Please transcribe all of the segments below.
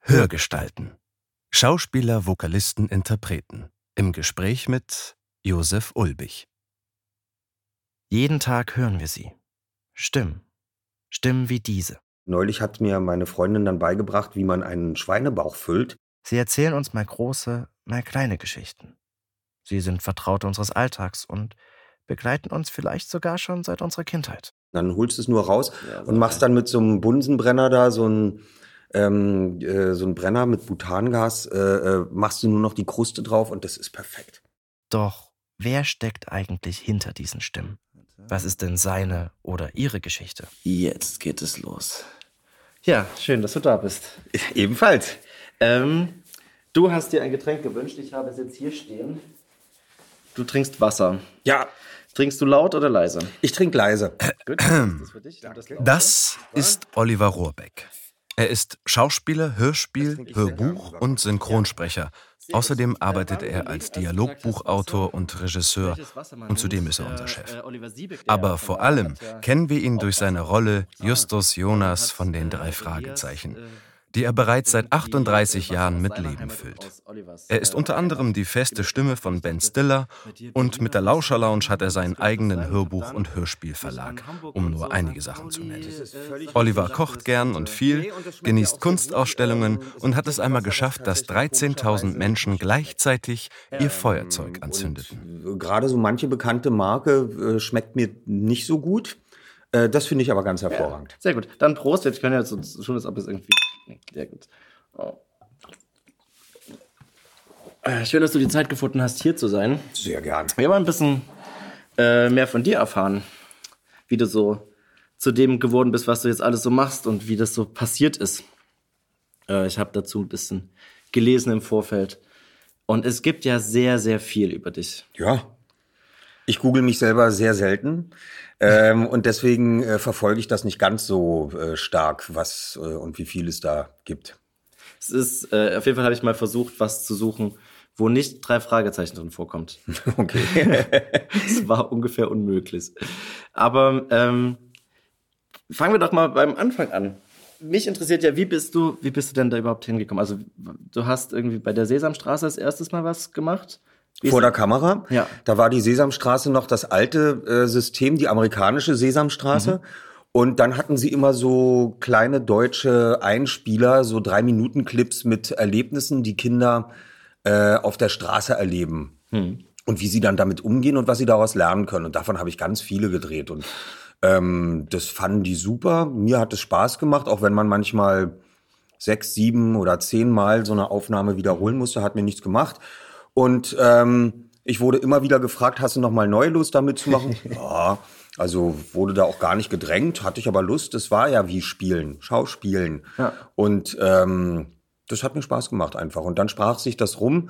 Hörgestalten. Schauspieler, Vokalisten, Interpreten. Im Gespräch mit Josef Ulbich. Jeden Tag hören wir sie. Stimmen. Stimmen wie diese. Neulich hat mir meine Freundin dann beigebracht, wie man einen Schweinebauch füllt. Sie erzählen uns mal große, mal kleine Geschichten. Sie sind Vertraute unseres Alltags und begleiten uns vielleicht sogar schon seit unserer Kindheit. Dann holst du es nur raus und machst dann mit so einem Bunsenbrenner da so ein Brenner mit Butangas, machst du nur noch die Kruste drauf und das ist perfekt. Doch wer steckt eigentlich hinter diesen Stimmen? Was ist denn seine oder ihre Geschichte? Jetzt geht es los. Ja, schön, dass du da bist. Ebenfalls. Du hast dir ein Getränk gewünscht, ich habe es jetzt hier stehen. Du trinkst Wasser. Ja. Trinkst du laut oder leise? Ich trinke leise. Gut, das für dich. Das ist Oliver Rohrbeck. Er ist Schauspieler, Hörspiel, Hörbuch und Synchronsprecher. Außerdem arbeitet er als Dialogbuchautor und Regisseur und zudem ist er unser Chef. Aber vor allem kennen wir ihn durch seine Rolle Justus Jonas von den 3 Fragezeichen, die er bereits seit 38 Jahren mit Leben füllt. Er ist unter anderem die feste Stimme von Ben Stiller und mit der Lauscher Lounge hat er seinen eigenen Hörbuch- und Hörspielverlag, um nur einige Sachen zu nennen. Oliver kocht gern und viel, genießt Kunstausstellungen und hat es einmal geschafft, dass 13.000 Menschen gleichzeitig ihr Feuerzeug anzündeten. Gerade so manche bekannte Marke schmeckt mir nicht so gut. Das finde ich aber ganz hervorragend. Ja, sehr gut. Dann Prost. Jetzt können wir jetzt schon, als ob es irgendwie... Sehr gut. Oh. Schön, dass du die Zeit gefunden hast, hier zu sein. Sehr gern. Wir wollen ein bisschen mehr von dir erfahren, wie du so zu dem geworden bist, was du jetzt alles so machst und wie das so passiert ist. Ich habe dazu ein bisschen gelesen im Vorfeld. Und es gibt ja sehr, sehr viel über dich. Ja. Ich google mich selber sehr selten und deswegen verfolge ich das nicht ganz so stark, was und wie viel es da gibt. Es ist, auf jeden Fall habe ich mal versucht, was zu suchen, wo nicht 3 Fragezeichen drin vorkommt. Okay. Es war ungefähr unmöglich. Aber fangen wir doch mal beim Anfang an. Mich interessiert ja, wie bist du denn da überhaupt hingekommen? Also du hast irgendwie bei der Sesamstraße als erstes Mal was gemacht? Vor der Kamera. Ja. Da war die Sesamstraße noch das alte System, die amerikanische Sesamstraße. Und dann hatten sie immer so kleine deutsche Einspieler, so 3-Minuten-Clips mit Erlebnissen, die Kinder auf der Straße erleben. Und wie sie dann damit umgehen und was sie daraus lernen können. Und davon habe ich ganz viele gedreht. Und das fanden die super. Mir hat es Spaß gemacht, auch wenn man manchmal 6, 7 oder 10 Mal so eine Aufnahme wiederholen musste, hat mir nichts gemacht. Und ich wurde immer wieder gefragt, hast du noch mal neue Lust damit zu machen? Ja, also wurde da auch gar nicht gedrängt, hatte ich aber Lust. Es war ja wie Spielen, Schauspielen. Ja. Und das hat mir Spaß gemacht einfach. Und dann sprach sich das rum.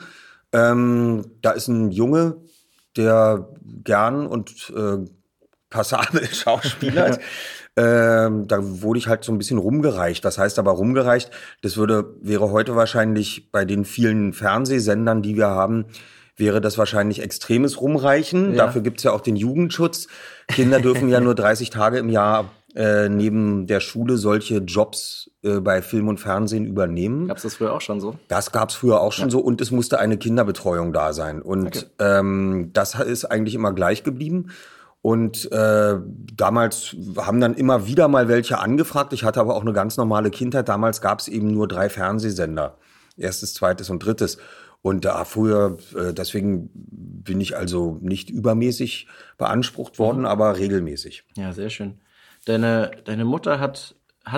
Da ist ein Junge, der gern und passabel schauspielert. Da wurde ich halt so ein bisschen rumgereicht. Das heißt aber rumgereicht, das wäre heute wahrscheinlich bei den vielen Fernsehsendern, die wir haben, wäre das wahrscheinlich extremes Rumreichen. Ja. Dafür gibt's ja auch den Jugendschutz. Kinder dürfen ja nur 30 Tage im Jahr neben der Schule solche Jobs bei Film und Fernsehen übernehmen. Gab's das früher auch schon so? Das gab's früher auch schon so und es musste eine Kinderbetreuung da sein. Und das ist eigentlich immer gleich geblieben. Und damals haben dann immer wieder mal welche angefragt. Ich hatte aber auch eine ganz normale Kindheit. Damals gab es eben nur 3 Fernsehsender. 1., 2. und 3. Und früher, deswegen bin ich also nicht übermäßig beansprucht worden, aber regelmäßig. Ja, sehr schön. Deine Mutter hat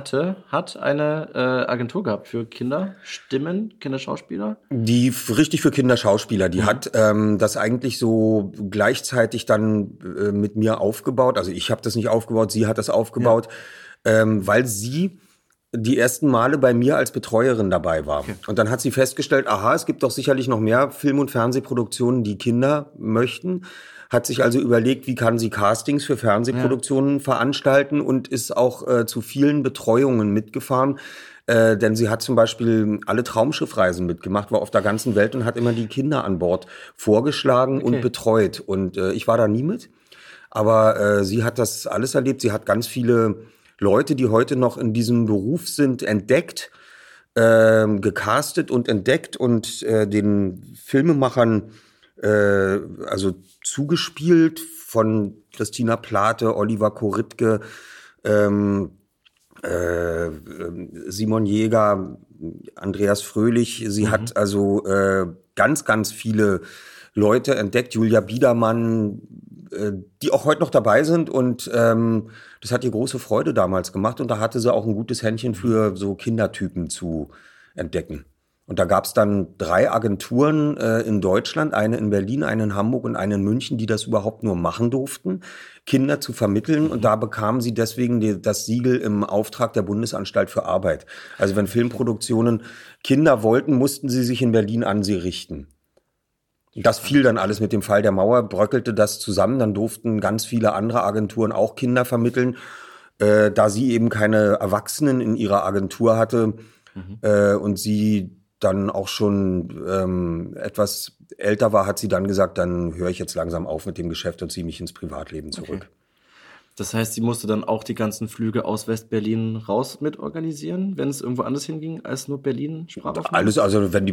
eine Agentur gehabt für Kinderstimmen, Kinderschauspieler? Die richtig für Kinderschauspieler. Die hat das eigentlich so gleichzeitig dann mit mir aufgebaut. Also ich habe das nicht aufgebaut, sie hat das aufgebaut, weil sie die ersten Male bei mir als Betreuerin dabei war. Okay. Und dann hat sie festgestellt, es gibt doch sicherlich noch mehr Film- und Fernsehproduktionen, die Kinder möchten. Hat sich also überlegt, wie kann sie Castings für Fernsehproduktionen veranstalten und ist auch zu vielen Betreuungen mitgefahren. Denn sie hat zum Beispiel alle Traumschiffreisen mitgemacht, war auf der ganzen Welt und hat immer die Kinder an Bord vorgeschlagen und betreut. Und ich war da nie mit. Aber sie hat das alles erlebt. Sie hat ganz viele Leute, die heute noch in diesem Beruf sind, entdeckt. gecastet und entdeckt und den Filmemachern also zugespielt, von Christina Plate, Oliver Koritke, Simon Jäger, Andreas Fröhlich. Sie hat also ganz, ganz viele Leute entdeckt, Julia Biedermann, die auch heute noch dabei sind, und das hat ihr große Freude damals gemacht, und da hatte sie auch ein gutes Händchen für so Kindertypen zu entdecken. Und da gab es dann 3 Agenturen in Deutschland, eine in Berlin, eine in Hamburg und eine in München, die das überhaupt nur machen durften, Kinder zu vermitteln. Und da bekamen sie deswegen das Siegel im Auftrag der Bundesanstalt für Arbeit. Also wenn Filmproduktionen Kinder wollten, mussten sie sich in Berlin an sie richten. Das fiel dann alles mit dem Fall der Mauer, bröckelte das zusammen. Dann durften ganz viele andere Agenturen auch Kinder vermitteln. Da sie eben keine Erwachsenen in ihrer Agentur hatte und sie dann auch schon etwas älter war, hat sie dann gesagt, dann höre ich jetzt langsam auf mit dem Geschäft und ziehe mich ins Privatleben zurück. Okay. Das heißt, sie musste dann auch die ganzen Flüge aus West-Berlin raus mit organisieren, wenn es irgendwo anders hinging als nur Berlin Sprachaufnahme? Alles, also wenn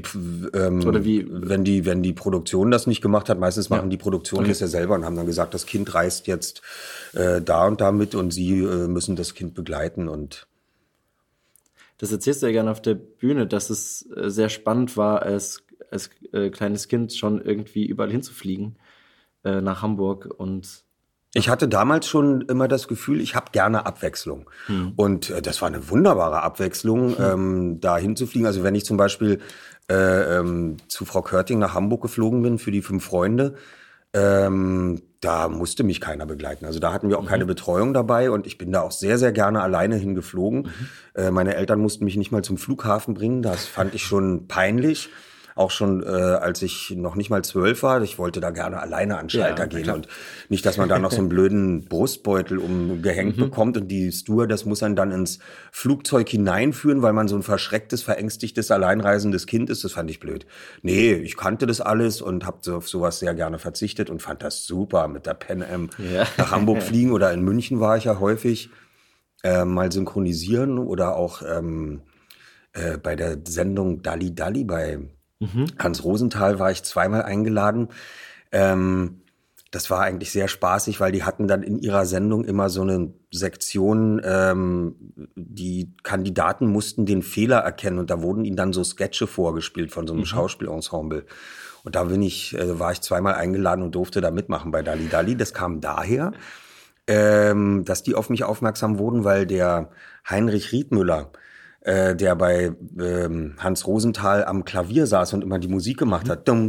die Produktion das nicht gemacht hat, meistens machen die Produktionen das ja selber und haben dann gesagt, das Kind reist jetzt da und da mit und sie müssen das Kind begleiten. Und das erzählst du ja gerne auf der Bühne, dass es sehr spannend war, als kleines Kind schon irgendwie überall hinzufliegen nach Hamburg. Und ich hatte damals schon immer das Gefühl, ich habe gerne Abwechslung. Und das war eine wunderbare Abwechslung, da hinzufliegen. Also wenn ich zum Beispiel zu Frau Körting nach Hamburg geflogen bin für die 5 Freunde, da musste mich keiner begleiten. Also da hatten wir auch keine Betreuung dabei und ich bin da auch sehr, sehr gerne alleine hingeflogen. Meine Eltern mussten mich nicht mal zum Flughafen bringen. Das fand ich schon peinlich. Auch schon, als ich noch nicht mal 12 war. Ich wollte da gerne alleine an den Schalter gehen. Und nicht, dass man da noch so einen blöden Brustbeutel umgehängt bekommt und die Stewardess muss einen dann ins Flugzeug hineinführen, weil man so ein verschrecktes, verängstigtes, alleinreisendes Kind ist. Das fand ich blöd. Nee, ich kannte das alles und habe auf sowas sehr gerne verzichtet und fand das super mit der Pan Am nach Hamburg fliegen. Oder in München war ich ja häufig mal synchronisieren oder auch bei der Sendung Dalli Dalli bei Hans Rosenthal war ich 2-mal eingeladen. Das war eigentlich sehr spaßig, weil die hatten dann in ihrer Sendung immer so eine Sektion, die Kandidaten mussten den Fehler erkennen und da wurden ihnen dann so Sketche vorgespielt von so einem Schauspielensemble. Und da war ich 2-mal eingeladen und durfte da mitmachen bei Dalli Dalli. Das kam daher, dass die auf mich aufmerksam wurden, weil der Heinrich Riethmüller, der bei Hans Rosenthal am Klavier saß und immer die Musik gemacht hat. Der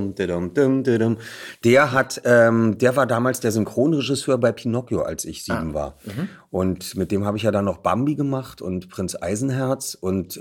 war damals der Synchronregisseur bei Pinocchio, als ich 7 war. Und mit dem habe ich ja dann noch Bambi gemacht und Prinz Eisenherz und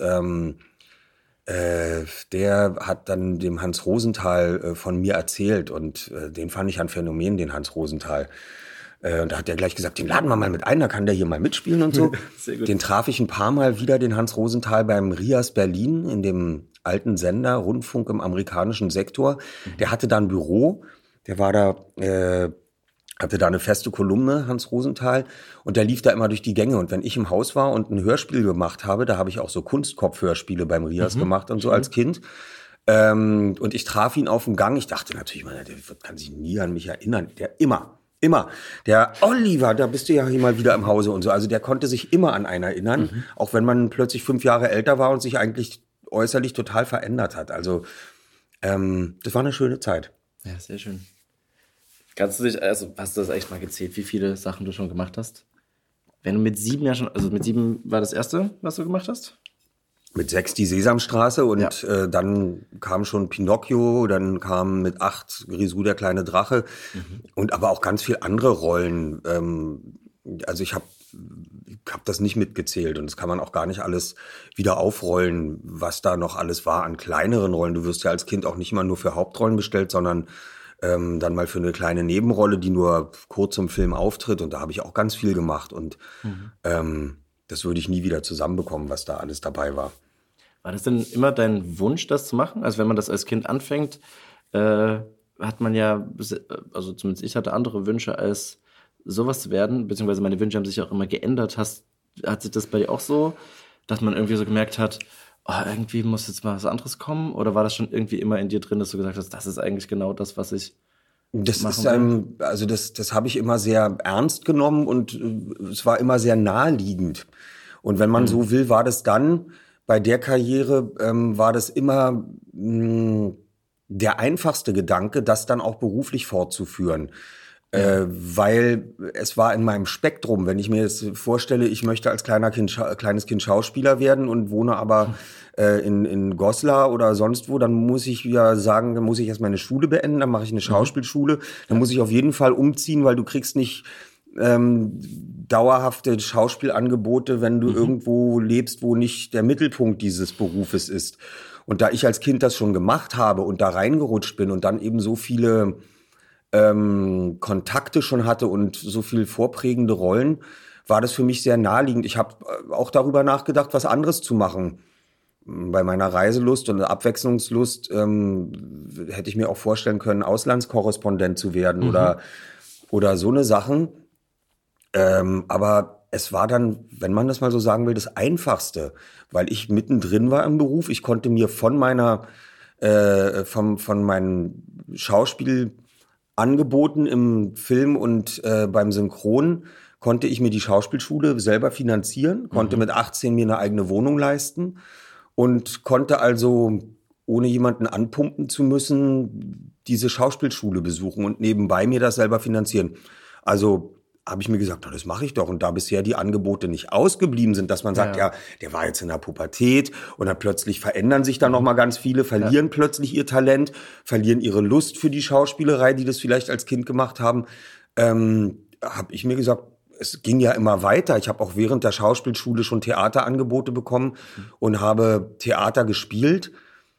der hat dann dem Hans Rosenthal von mir erzählt und den fand ich ein Phänomen, den Hans Rosenthal. Und da hat er gleich gesagt, den laden wir mal mit ein, da kann der hier mal mitspielen und so. Sehr gut. Den traf ich ein paar Mal wieder, den Hans Rosenthal, beim RIAS Berlin, in dem alten Sender, Rundfunk im amerikanischen Sektor. Der hatte da ein Büro, der war da, hatte da eine feste Kolumne, Hans Rosenthal, und der lief da immer durch die Gänge. Und wenn ich im Haus war und ein Hörspiel gemacht habe, da habe ich auch so Kunstkopf-Hörspiele beim RIAS gemacht und so als Kind. Und ich traf ihn auf dem Gang. Ich dachte natürlich, der kann sich nie an mich erinnern. Der immer. Der Oliver, da bist du ja hier mal wieder im Hause und so. Also der konnte sich immer an einen erinnern, auch wenn man plötzlich 5 Jahre älter war und sich eigentlich äußerlich total verändert hat. Also das war eine schöne Zeit. Ja, sehr schön. Hast du das echt mal gezählt, wie viele Sachen du schon gemacht hast? Wenn du mit 7 ja schon, also mit 7 war das erste, was du gemacht hast? Mit 6 die Sesamstraße und dann kam schon Pinocchio, dann kam mit 8 Grisou der kleine Drache und aber auch ganz viel andere Rollen. Also ich hab das nicht mitgezählt und das kann man auch gar nicht alles wieder aufrollen, was da noch alles war an kleineren Rollen. Du wirst ja als Kind auch nicht immer nur für Hauptrollen bestellt, sondern dann mal für eine kleine Nebenrolle, die nur kurz im Film auftritt und da habe ich auch ganz viel gemacht und das würde ich nie wieder zusammenbekommen, was da alles dabei war. War das denn immer dein Wunsch, das zu machen? Also wenn man das als Kind anfängt, hat man ja, also zumindest ich hatte andere Wünsche, als sowas zu werden, beziehungsweise meine Wünsche haben sich auch immer geändert. Hat sich das bei dir auch so, dass man irgendwie so gemerkt hat, oh, irgendwie muss jetzt mal was anderes kommen? Oder war das schon irgendwie immer in dir drin, dass du gesagt hast, das ist eigentlich genau das, was ich Das ist machen will? also das habe ich immer sehr ernst genommen und es war immer sehr naheliegend. Und wenn man so will, war das dann bei der Karriere, war das immer der einfachste Gedanke, das dann auch beruflich fortzuführen. Weil es war in meinem Spektrum, wenn ich mir jetzt vorstelle, ich möchte als kleines Kind Schauspieler werden und wohne aber in Goslar oder sonst wo, dann muss ich ja sagen, dann muss ich erst meine Schule beenden, dann mache ich eine Schauspielschule, dann muss ich auf jeden Fall umziehen, weil du kriegst nicht dauerhafte Schauspielangebote, wenn du irgendwo lebst, wo nicht der Mittelpunkt dieses Berufes ist. Und da ich als Kind das schon gemacht habe und da reingerutscht bin und dann eben so viele Kontakte schon hatte und so viel vorprägende Rollen, war das für mich sehr naheliegend. Ich habe auch darüber nachgedacht, was anderes zu machen. Bei meiner Reiselust und Abwechslungslust hätte ich mir auch vorstellen können, Auslandskorrespondent zu werden oder so eine Sachen. Aber es war dann, wenn man das mal so sagen will, das Einfachste, weil ich mittendrin war im Beruf. Ich konnte mir von meinen Schauspielangeboten im Film und beim Synchron konnte ich mir die Schauspielschule selber finanzieren, konnte mit 18 mir eine eigene Wohnung leisten und konnte also, ohne jemanden anpumpen zu müssen, diese Schauspielschule besuchen und nebenbei mir das selber finanzieren. Also habe ich mir gesagt, na, das mache ich doch. Und da bisher die Angebote nicht ausgeblieben sind, dass man sagt, ja, der war jetzt in der Pubertät und dann plötzlich verändern sich dann noch mal ganz viele, verlieren plötzlich ihr Talent, verlieren ihre Lust für die Schauspielerei, die das vielleicht als Kind gemacht haben. Habe ich mir gesagt, es ging ja immer weiter. Ich habe auch während der Schauspielschule schon Theaterangebote bekommen und habe Theater gespielt.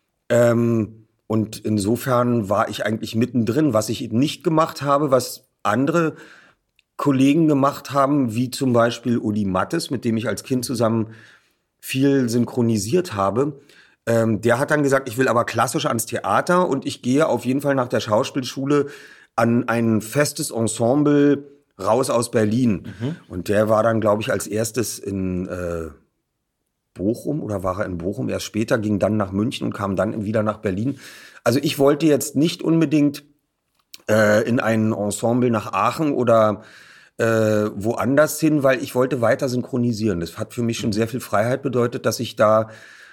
Und insofern war ich eigentlich mittendrin. Was ich nicht gemacht habe, was andere Kollegen gemacht haben, wie zum Beispiel Uli Mattes, mit dem ich als Kind zusammen viel synchronisiert habe. Der hat dann gesagt, ich will aber klassisch ans Theater und ich gehe auf jeden Fall nach der Schauspielschule an ein festes Ensemble raus aus Berlin. Und der war dann, glaube ich, als erstes in Bochum oder war er in Bochum? Erst später, ging dann nach München und kam dann wieder nach Berlin. Also ich wollte jetzt nicht unbedingt in ein Ensemble nach Aachen oder woanders hin, weil ich wollte weiter synchronisieren. Das hat für mich schon sehr viel Freiheit bedeutet, dass ich da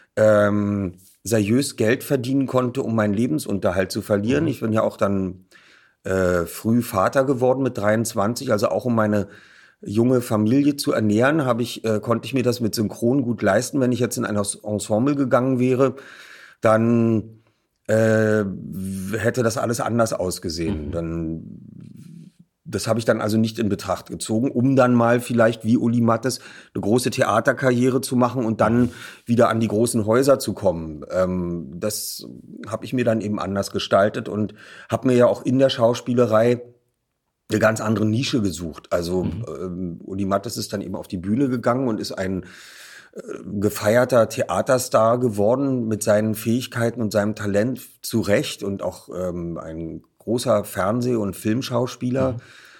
seriös Geld verdienen konnte, um meinen Lebensunterhalt zu verlieren. Ich bin ja auch dann früh Vater geworden mit 23, also auch um meine junge Familie zu ernähren, konnte ich mir das mit Synchron gut leisten. Wenn ich jetzt in ein Ensemble gegangen wäre, dann hätte das alles anders ausgesehen. Das habe ich dann also nicht in Betracht gezogen, um dann mal vielleicht wie Uli Mattes eine große Theaterkarriere zu machen und dann wieder an die großen Häuser zu kommen. Das habe ich mir dann eben anders gestaltet und habe mir ja auch in der Schauspielerei eine ganz andere Nische gesucht. Also Uli Mattes ist dann eben auf die Bühne gegangen und ist ein gefeierter Theaterstar geworden mit seinen Fähigkeiten und seinem Talent zu Recht und auch ein großer Fernseh- und Filmschauspieler.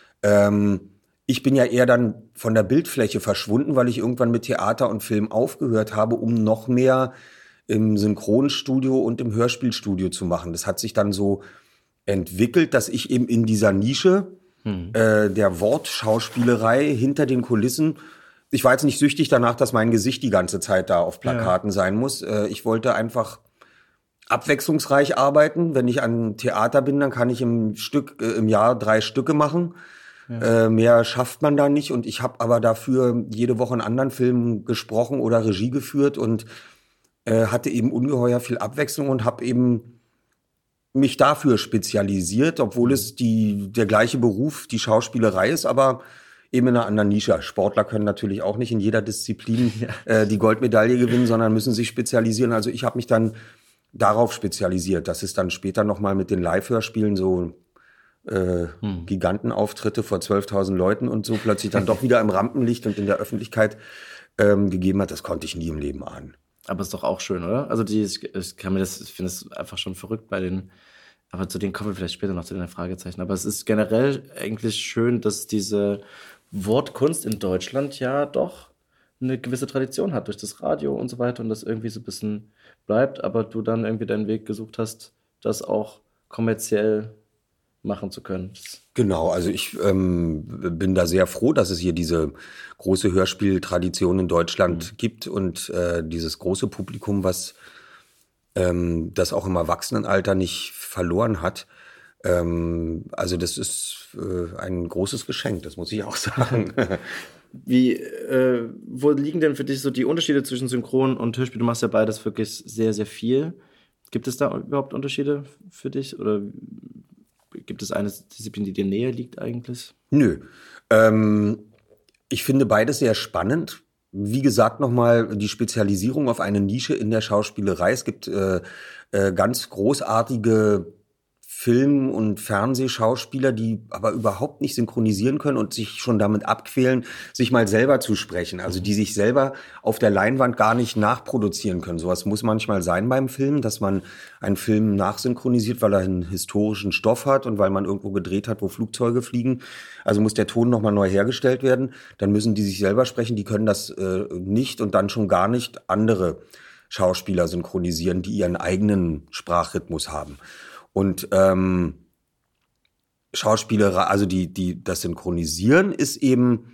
Ich bin ja eher dann von der Bildfläche verschwunden, weil ich irgendwann mit Theater und Film aufgehört habe, um noch mehr im Synchronstudio und im Hörspielstudio zu machen. Das hat sich dann so entwickelt, dass ich eben in dieser Nische der Wortschauspielerei hinter den Kulissen, ich war jetzt nicht süchtig danach, dass mein Gesicht die ganze Zeit da auf Plakaten sein muss. Ich wollte einfach abwechslungsreich arbeiten. Wenn ich an Theater bin, dann kann ich im Jahr 3 Stücke machen. Mehr schafft man da nicht. Und ich habe aber dafür jede Woche einen anderen Film gesprochen oder Regie geführt und hatte eben ungeheuer viel Abwechslung und habe eben mich dafür spezialisiert, obwohl es der gleiche Beruf, die Schauspielerei ist, aber eben in einer anderen Nische. Sportler können natürlich auch nicht in jeder Disziplin die Goldmedaille gewinnen, sondern müssen sich spezialisieren. Also ich habe mich dann darauf spezialisiert. Das ist dann später nochmal mit den Live-Hörspielen so Gigantenauftritte vor 12.000 Leuten und so plötzlich dann doch wieder im Rampenlicht und in der Öffentlichkeit gegeben hat. Das konnte ich nie im Leben ahnen. Aber ist doch auch schön, oder? Also ich finde es einfach schon verrückt bei den, aber zu denen kommen wir vielleicht später noch zu den Fragezeichen. Aber es ist generell eigentlich schön, dass diese Wortkunst in Deutschland ja doch eine gewisse Tradition hat durch das Radio und so weiter und das irgendwie so ein bisschen bleibt, aber du dann irgendwie deinen Weg gesucht hast, das auch kommerziell machen zu können. Genau, also ich bin da sehr froh, dass es hier diese große Hörspieltradition in Deutschland gibt und dieses große Publikum, was das auch im Erwachsenenalter nicht verloren hat. Also das ist ein großes Geschenk, das muss ich auch sagen. Wo liegen denn für dich so die Unterschiede zwischen Synchron und Hörspiel? Du machst ja beides wirklich sehr, sehr viel. Gibt es da überhaupt Unterschiede für dich? Oder gibt es eine Disziplin, die dir näher liegt eigentlich? Nö. Ich finde beides sehr spannend. Wie gesagt, nochmal die Spezialisierung auf eine Nische in der Schauspielerei. Es gibt ganz großartige Film- und Fernsehschauspieler, die aber überhaupt nicht synchronisieren können und sich schon damit abquälen, sich mal selber zu sprechen. Also die sich selber auf der Leinwand gar nicht nachproduzieren können. Sowas muss manchmal sein beim Film, dass man einen Film nachsynchronisiert, weil er einen historischen Stoff hat und weil man irgendwo gedreht hat, wo Flugzeuge fliegen. Also muss der Ton nochmal neu hergestellt werden. Dann müssen die sich selber sprechen, die können das nicht und dann schon gar nicht andere Schauspieler synchronisieren, die ihren eigenen Sprachrhythmus haben. Und Schauspieler, also das Synchronisieren ist eben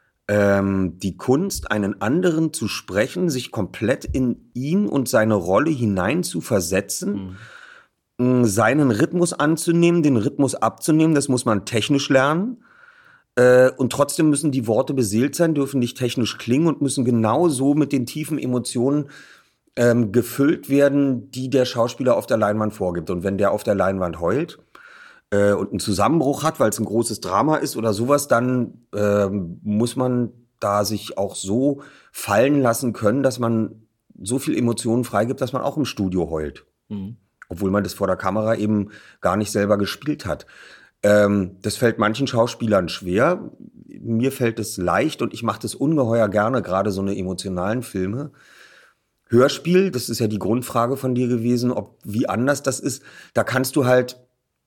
die Kunst, einen anderen zu sprechen, sich komplett in ihn und seine Rolle hinein zu versetzen, seinen Rhythmus anzunehmen, den Rhythmus abzunehmen. Das muss man technisch lernen. Und trotzdem müssen die Worte beseelt sein, dürfen nicht technisch klingen und müssen genauso mit den tiefen Emotionen gefüllt werden, die der Schauspieler auf der Leinwand vorgibt. Und wenn der auf der Leinwand heult und einen Zusammenbruch hat, weil es ein großes Drama ist oder sowas, dann muss man da sich auch so fallen lassen können, dass man so viel Emotionen freigibt, dass man auch im Studio heult. Mhm. Obwohl man das vor der Kamera eben gar nicht selber gespielt hat. Das fällt manchen Schauspielern schwer. Mir fällt es leicht und ich mache das ungeheuer gerne, gerade so eine emotionalen Filme. Hörspiel, das ist ja die Grundfrage von dir gewesen, wie anders das ist. Da kannst du halt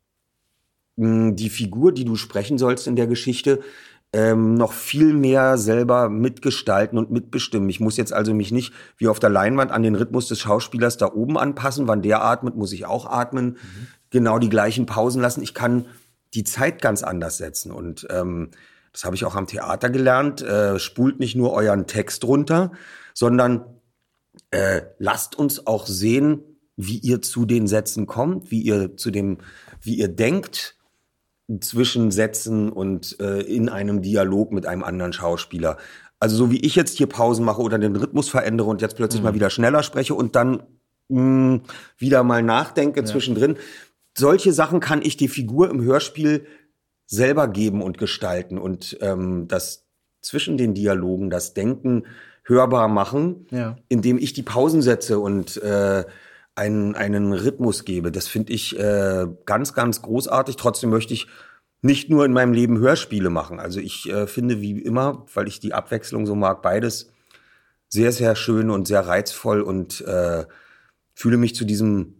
die Figur, die du sprechen sollst in der Geschichte, noch viel mehr selber mitgestalten und mitbestimmen. Ich muss jetzt also mich nicht wie auf der Leinwand an den Rhythmus des Schauspielers da oben anpassen. Wann der atmet, muss ich auch atmen. Genau die gleichen Pausen lassen. Ich kann die Zeit ganz anders setzen. Und das habe ich auch am Theater gelernt. Spult nicht nur euren Text runter, sondern lasst uns auch sehen, wie ihr zu den Sätzen kommt, wie ihr denkt zwischen Sätzen und in einem Dialog mit einem anderen Schauspieler. Also so wie ich jetzt hier Pausen mache oder den Rhythmus verändere und jetzt plötzlich mal wieder schneller spreche und dann wieder mal nachdenke zwischendrin. Solche Sachen kann ich die Figur im Hörspiel selber geben und gestalten und das zwischen den Dialogen, das Denken hörbar machen, indem ich die Pausen setze und einen Rhythmus gebe. Das finde ich ganz, ganz großartig. Trotzdem möchte ich nicht nur in meinem Leben Hörspiele machen. Also ich finde wie immer, weil ich die Abwechslung so mag, beides sehr, sehr schön und sehr reizvoll und fühle mich zu diesem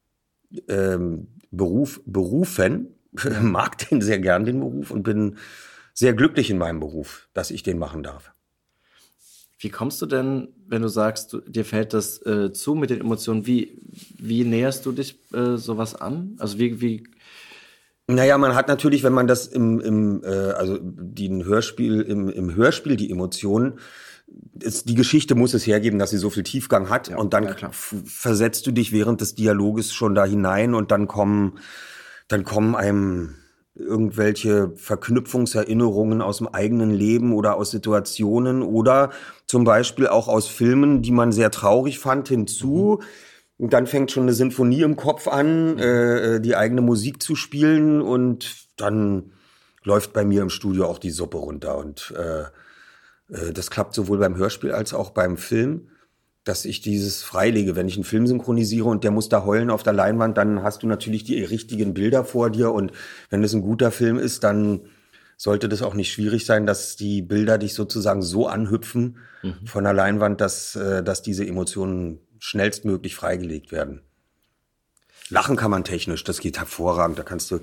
berufen, mag den sehr gern, den Beruf, und bin sehr glücklich in meinem Beruf, dass ich den machen darf. Wie kommst du denn, wenn du sagst, dir fällt das zu mit den Emotionen, wie näherst du dich sowas an? Also wie Naja, man hat natürlich, wenn man das im Hörspiel die Emotionen, die Geschichte muss es hergeben, dass sie so viel Tiefgang hat, und dann versetzt du dich während des Dialoges schon da hinein und dann kommen einem irgendwelche Verknüpfungserinnerungen aus dem eigenen Leben oder aus Situationen oder zum Beispiel auch aus Filmen, die man sehr traurig fand, hinzu. Und dann fängt schon eine Sinfonie im Kopf an, die eigene Musik zu spielen, und dann läuft bei mir im Studio auch die Suppe runter. Und das klappt sowohl beim Hörspiel als auch beim Film, dass ich dieses freilege. Wenn ich einen Film synchronisiere und der muss da heulen auf der Leinwand, dann hast du natürlich die richtigen Bilder vor dir, und wenn es ein guter Film ist, dann sollte das auch nicht schwierig sein, dass die Bilder dich sozusagen so anhüpfen von der Leinwand, dass diese Emotionen schnellstmöglich freigelegt werden. Lachen kann man technisch, das geht hervorragend. Da kannst du,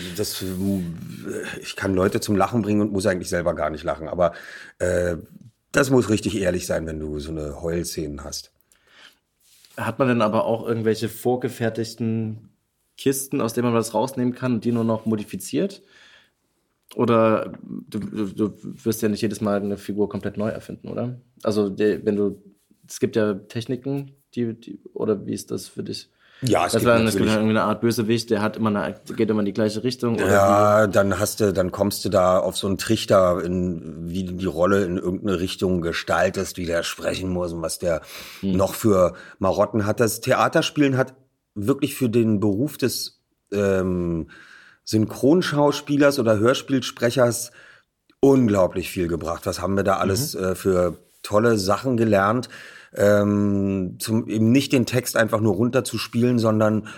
ich kann Leute zum Lachen bringen und muss eigentlich selber gar nicht lachen. Aber Das muss richtig ehrlich sein, wenn du so eine Heulszenen hast. Hat man denn aber auch irgendwelche vorgefertigten Kisten, aus denen man was rausnehmen kann und die nur noch modifiziert? Oder du wirst ja nicht jedes Mal eine Figur komplett neu erfinden, oder? Also es gibt ja Techniken, oder wie ist das für dich? Ja, es gibt irgendwie eine Art Bösewicht, der geht immer in die gleiche Richtung. Oder ja, dann kommst du da auf so einen Trichter, wie du die Rolle in irgendeine Richtung gestaltest, wie der sprechen muss und was der noch für Marotten hat. Das Theaterspielen hat wirklich für den Beruf des Synchronschauspielers oder Hörspielsprechers unglaublich viel gebracht. Was haben wir da alles für tolle Sachen gelernt? Eben nicht den Text einfach nur runterzuspielen, sondern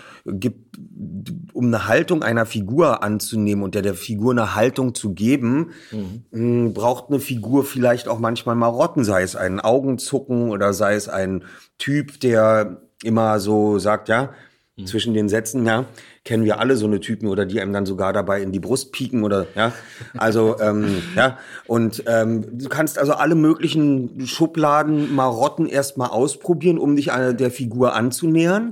um eine Haltung einer Figur anzunehmen und der Figur eine Haltung zu geben, braucht eine Figur vielleicht auch manchmal Marotten, sei es ein Augenzucken oder sei es ein Typ, der immer so sagt, ja, zwischen den Sätzen, ja, kennen wir alle so eine Typen oder die einem dann sogar dabei in die Brust pieken oder, ja, also, ja, und du kannst also alle möglichen Schubladen, Marotten erstmal ausprobieren, um dich der Figur anzunähern.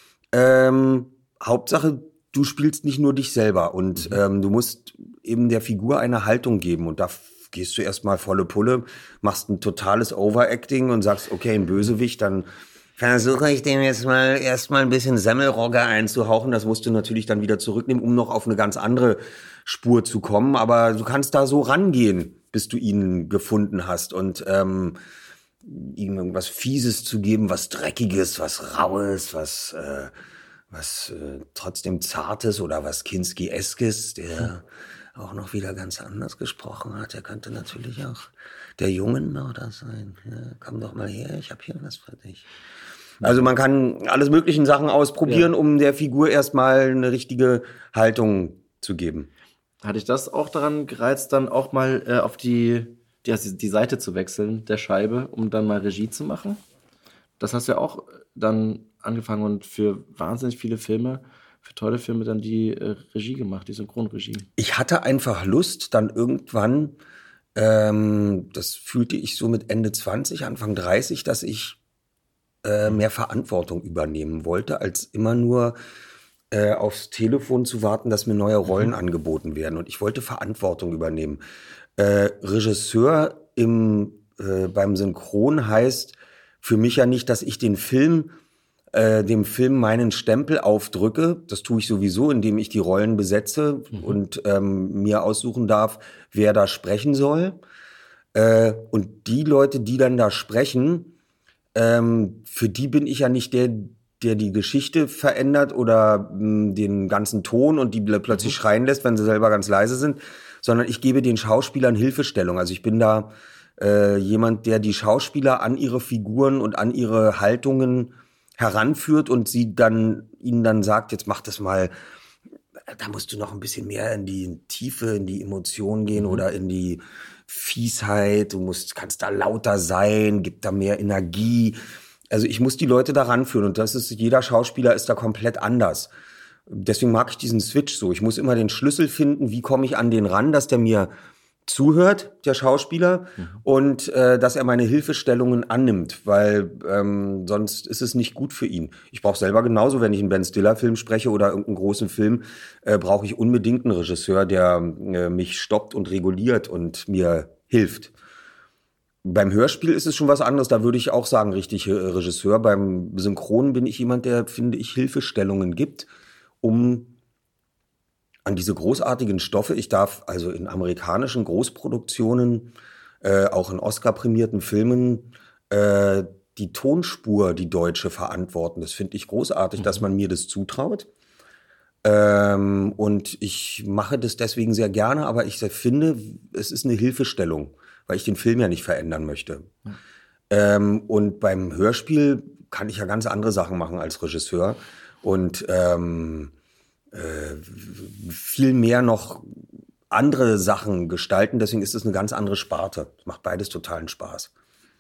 Hauptsache, du spielst nicht nur dich selber und du musst eben der Figur eine Haltung geben und da gehst du erstmal volle Pulle, machst ein totales Overacting und sagst, okay, ein Bösewicht, dann versuche ich dem jetzt erstmal ein bisschen Semmelrogge einzuhauchen. Das musst du natürlich dann wieder zurücknehmen, um noch auf eine ganz andere Spur zu kommen. Aber du kannst da so rangehen, bis du ihn gefunden hast. Und ihm irgendwas Fieses zu geben, was Dreckiges, was Raues, was trotzdem Zartes oder was Kinski-eskes, der auch noch wieder ganz anders gesprochen hat. Er könnte natürlich auch der Jungenmörder sein. Ja, komm doch mal her, ich habe hier was für dich. Also man kann alles möglichen Sachen ausprobieren, um der Figur erstmal eine richtige Haltung zu geben. Hatte ich das auch daran gereizt, dann auch mal auf die Seite zu wechseln, der Scheibe, um dann mal Regie zu machen? Das hast du ja auch dann angefangen und für wahnsinnig viele Filme, für tolle Filme dann die Regie gemacht, die Synchronregie. Ich hatte einfach Lust, dann irgendwann, das fühlte ich so mit Ende 20, Anfang 30, dass ich mehr Verantwortung übernehmen wollte, als immer nur aufs Telefon zu warten, dass mir neue Rollen angeboten werden. Und ich wollte Verantwortung übernehmen. Regisseur beim Synchron heißt für mich ja nicht, dass ich dem Film meinen Stempel aufdrücke. Das tue ich sowieso, indem ich die Rollen besetze und mir aussuchen darf, wer da sprechen soll. Und die Leute, die dann da sprechen, für die bin ich ja nicht der die Geschichte verändert oder den ganzen Ton und die plötzlich schreien lässt, wenn sie selber ganz leise sind, sondern ich gebe den Schauspielern Hilfestellung. Also ich bin da jemand, der die Schauspieler an ihre Figuren und an ihre Haltungen heranführt und ihnen dann sagt, jetzt mach das mal, da musst du noch ein bisschen mehr in die Tiefe, in die Emotionen gehen oder in die Fiesheit, kannst da lauter sein, gib da mehr Energie. Also ich muss die Leute da ranführen und jeder Schauspieler ist da komplett anders. Deswegen mag ich diesen Switch so. Ich muss immer den Schlüssel finden, wie komme ich an den ran, dass der mir zuhört, der Schauspieler, und dass er meine Hilfestellungen annimmt, weil sonst ist es nicht gut für ihn. Ich brauche selber genauso, wenn ich einen Ben Stiller-Film spreche oder irgendeinen großen Film, brauche ich unbedingt einen Regisseur, der mich stoppt und reguliert und mir hilft. Beim Hörspiel ist es schon was anderes, da würde ich auch sagen, richtig Regisseur. Beim Synchron bin ich jemand, der, finde ich, Hilfestellungen gibt, um an diese großartigen Stoffe, ich darf also in amerikanischen Großproduktionen, auch in Oscar-prämierten Filmen, die Tonspur, die deutsche, verantworten. Das finde ich großartig, dass man mir das zutraut. Und ich mache das deswegen sehr gerne, aber ich finde, es ist eine Hilfestellung, weil ich den Film ja nicht verändern möchte. Und beim Hörspiel kann ich ja ganz andere Sachen machen als Regisseur und viel mehr noch andere Sachen gestalten. Deswegen ist es eine ganz andere Sparte. Macht beides totalen Spaß.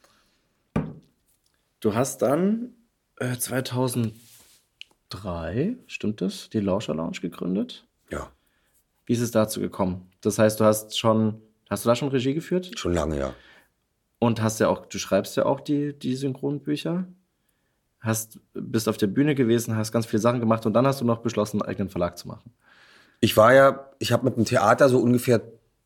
Du hast dann 2003, stimmt das, die Lauscher Lounge gegründet? Ja. Wie ist es dazu gekommen? Das heißt, hast du da schon Regie geführt? Schon lange, ja. Und du schreibst ja auch die Synchronbücher. Bist auf der Bühne gewesen, hast ganz viele Sachen gemacht und dann hast du noch beschlossen, einen eigenen Verlag zu machen. Ich habe mit dem Theater so ungefähr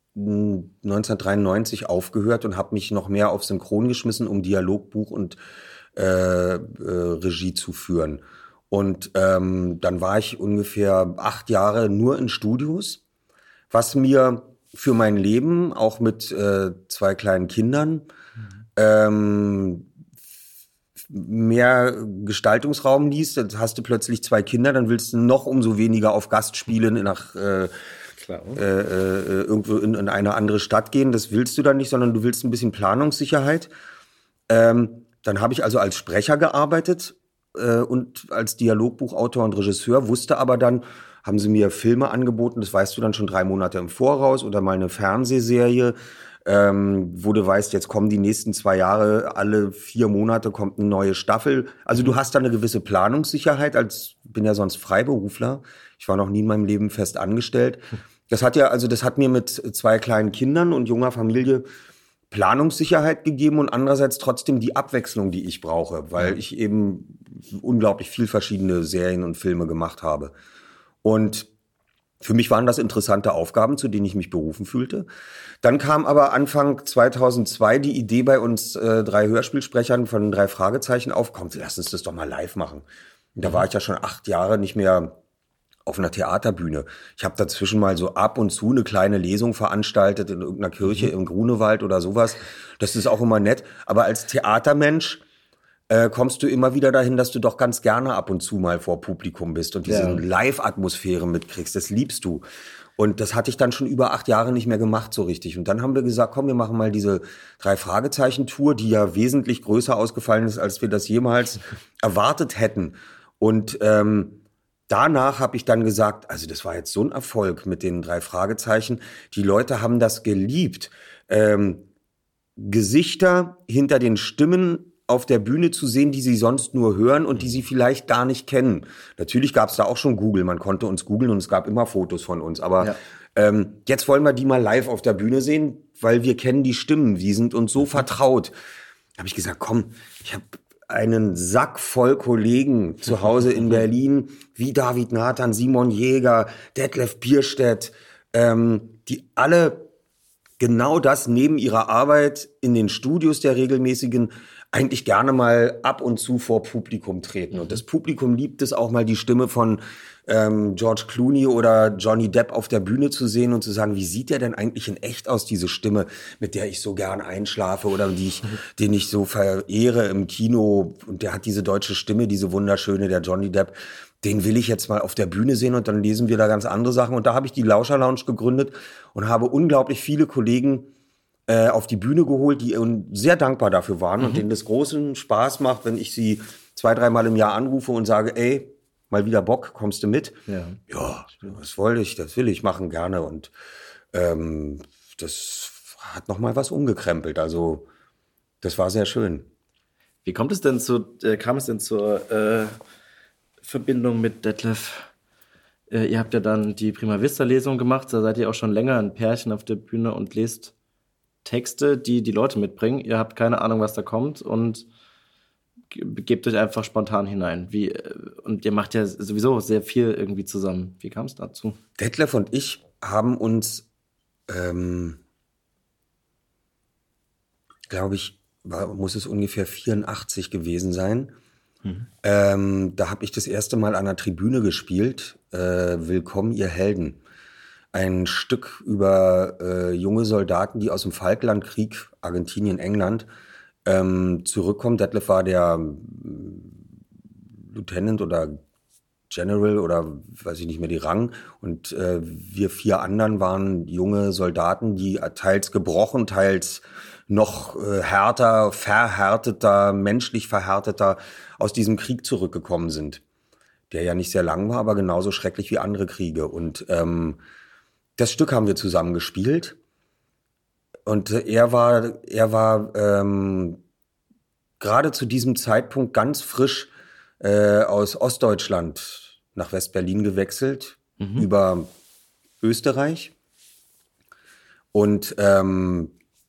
1993 aufgehört und habe mich noch mehr auf Synchron geschmissen, um Dialogbuch und Regie zu führen. Und dann war ich ungefähr 8 Jahre nur in Studios, was mir für mein Leben, auch mit 2 kleinen Kindern, mehr Gestaltungsraum ließ. Dann hast du plötzlich 2 Kinder, dann willst du noch umso weniger auf Gastspielen irgendwo in eine andere Stadt gehen. Das willst du dann nicht, sondern du willst ein bisschen Planungssicherheit. Dann habe ich also als Sprecher gearbeitet und als Dialogbuchautor und Regisseur, wusste aber dann, haben sie mir Filme angeboten, das weißt du dann schon 3 Monate im Voraus, oder mal eine Fernsehserie, wo du weißt, jetzt kommen die nächsten 2 Jahre, alle 4 Monate kommt eine neue Staffel. Also du hast da eine gewisse Planungssicherheit, bin ja sonst Freiberufler. Ich war noch nie in meinem Leben fest angestellt. Das hat mir mit 2 kleinen Kindern und junger Familie Planungssicherheit gegeben und andererseits trotzdem die Abwechslung, die ich brauche, weil ich eben unglaublich viel verschiedene Serien und Filme gemacht habe. Und für mich waren das interessante Aufgaben, zu denen ich mich berufen fühlte. Dann kam aber Anfang 2002 die Idee bei uns 3 Hörspielsprechern von 3 Fragezeichen auf, komm, lass uns das doch mal live machen. Und da war ich ja schon 8 Jahre nicht mehr auf einer Theaterbühne. Ich habe dazwischen mal so ab und zu eine kleine Lesung veranstaltet in irgendeiner Kirche im Grunewald oder sowas. Das ist auch immer nett. Aber als Theatermensch kommst du immer wieder dahin, dass du doch ganz gerne ab und zu mal vor Publikum bist und diese Live-Atmosphäre mitkriegst. Das liebst du. Und das hatte ich dann schon über 8 Jahre nicht mehr gemacht so richtig. Und dann haben wir gesagt, komm, wir machen mal diese 3 Fragezeichen-Tour, die ja wesentlich größer ausgefallen ist, als wir das jemals erwartet hätten. Und danach habe ich dann gesagt, also das war jetzt so ein Erfolg mit den 3 Fragezeichen. Die Leute haben das geliebt. Gesichter hinter den Stimmen auf der Bühne zu sehen, die sie sonst nur hören und die sie vielleicht gar nicht kennen. Natürlich gab es da auch schon Google, man konnte uns googeln und es gab immer Fotos von uns. Aber jetzt wollen wir die mal live auf der Bühne sehen, weil wir kennen die Stimmen, die sind uns so vertraut. Da habe ich gesagt, komm, ich habe einen Sack voll Kollegen zu Hause in Berlin, wie David Nathan, Simon Jäger, Detlef Bierstedt, die alle genau das neben ihrer Arbeit in den Studios der regelmäßigen eigentlich gerne mal ab und zu vor Publikum treten. Und das Publikum liebt es auch mal, die Stimme von George Clooney oder Johnny Depp auf der Bühne zu sehen und zu sagen, wie sieht der denn eigentlich in echt aus, diese Stimme, mit der ich so gern einschlafe oder den ich so verehre im Kino. Und der hat diese deutsche Stimme, diese wunderschöne, der Johnny Depp. Den will ich jetzt mal auf der Bühne sehen und dann lesen wir da ganz andere Sachen. Und da habe ich die Lauscher Lounge gegründet und habe unglaublich viele Kollegen auf die Bühne geholt, die sehr dankbar dafür waren und denen das großen Spaß macht, wenn ich sie 2-3 Mal im Jahr anrufe und sage, ey, mal wieder Bock, kommst du mit? Ja, das will ich machen gerne. Und das hat noch mal was umgekrempelt. Also das war sehr schön. Wie kam es denn zur Verbindung mit Detlef? Ihr habt ja dann die Prima Vista Lesung gemacht, da seid ihr auch schon länger ein Pärchen auf der Bühne und lest Texte, die Leute mitbringen. Ihr habt keine Ahnung, was da kommt und gebt euch einfach spontan hinein. Und ihr macht ja sowieso sehr viel irgendwie zusammen. Wie kam es dazu? Detlef und ich haben uns, glaube ich, muss es ungefähr 84 gewesen sein. Da habe ich das erste Mal an der Tribüne gespielt. Willkommen, ihr Helden. Ein Stück über junge Soldaten, die aus dem Falklandkrieg, Argentinien, England, zurückkommen. Detlef war der Lieutenant oder General oder weiß ich nicht mehr die Rang. Und wir 4 anderen waren junge Soldaten, die teils gebrochen, teils noch härter, verhärteter, menschlich verhärteter aus diesem Krieg zurückgekommen sind. Der ja nicht sehr lang war, aber genauso schrecklich wie andere Kriege. Und das Stück haben wir zusammen gespielt. Und er war gerade zu diesem Zeitpunkt ganz frisch aus Ostdeutschland nach Westberlin gewechselt, über Österreich. Und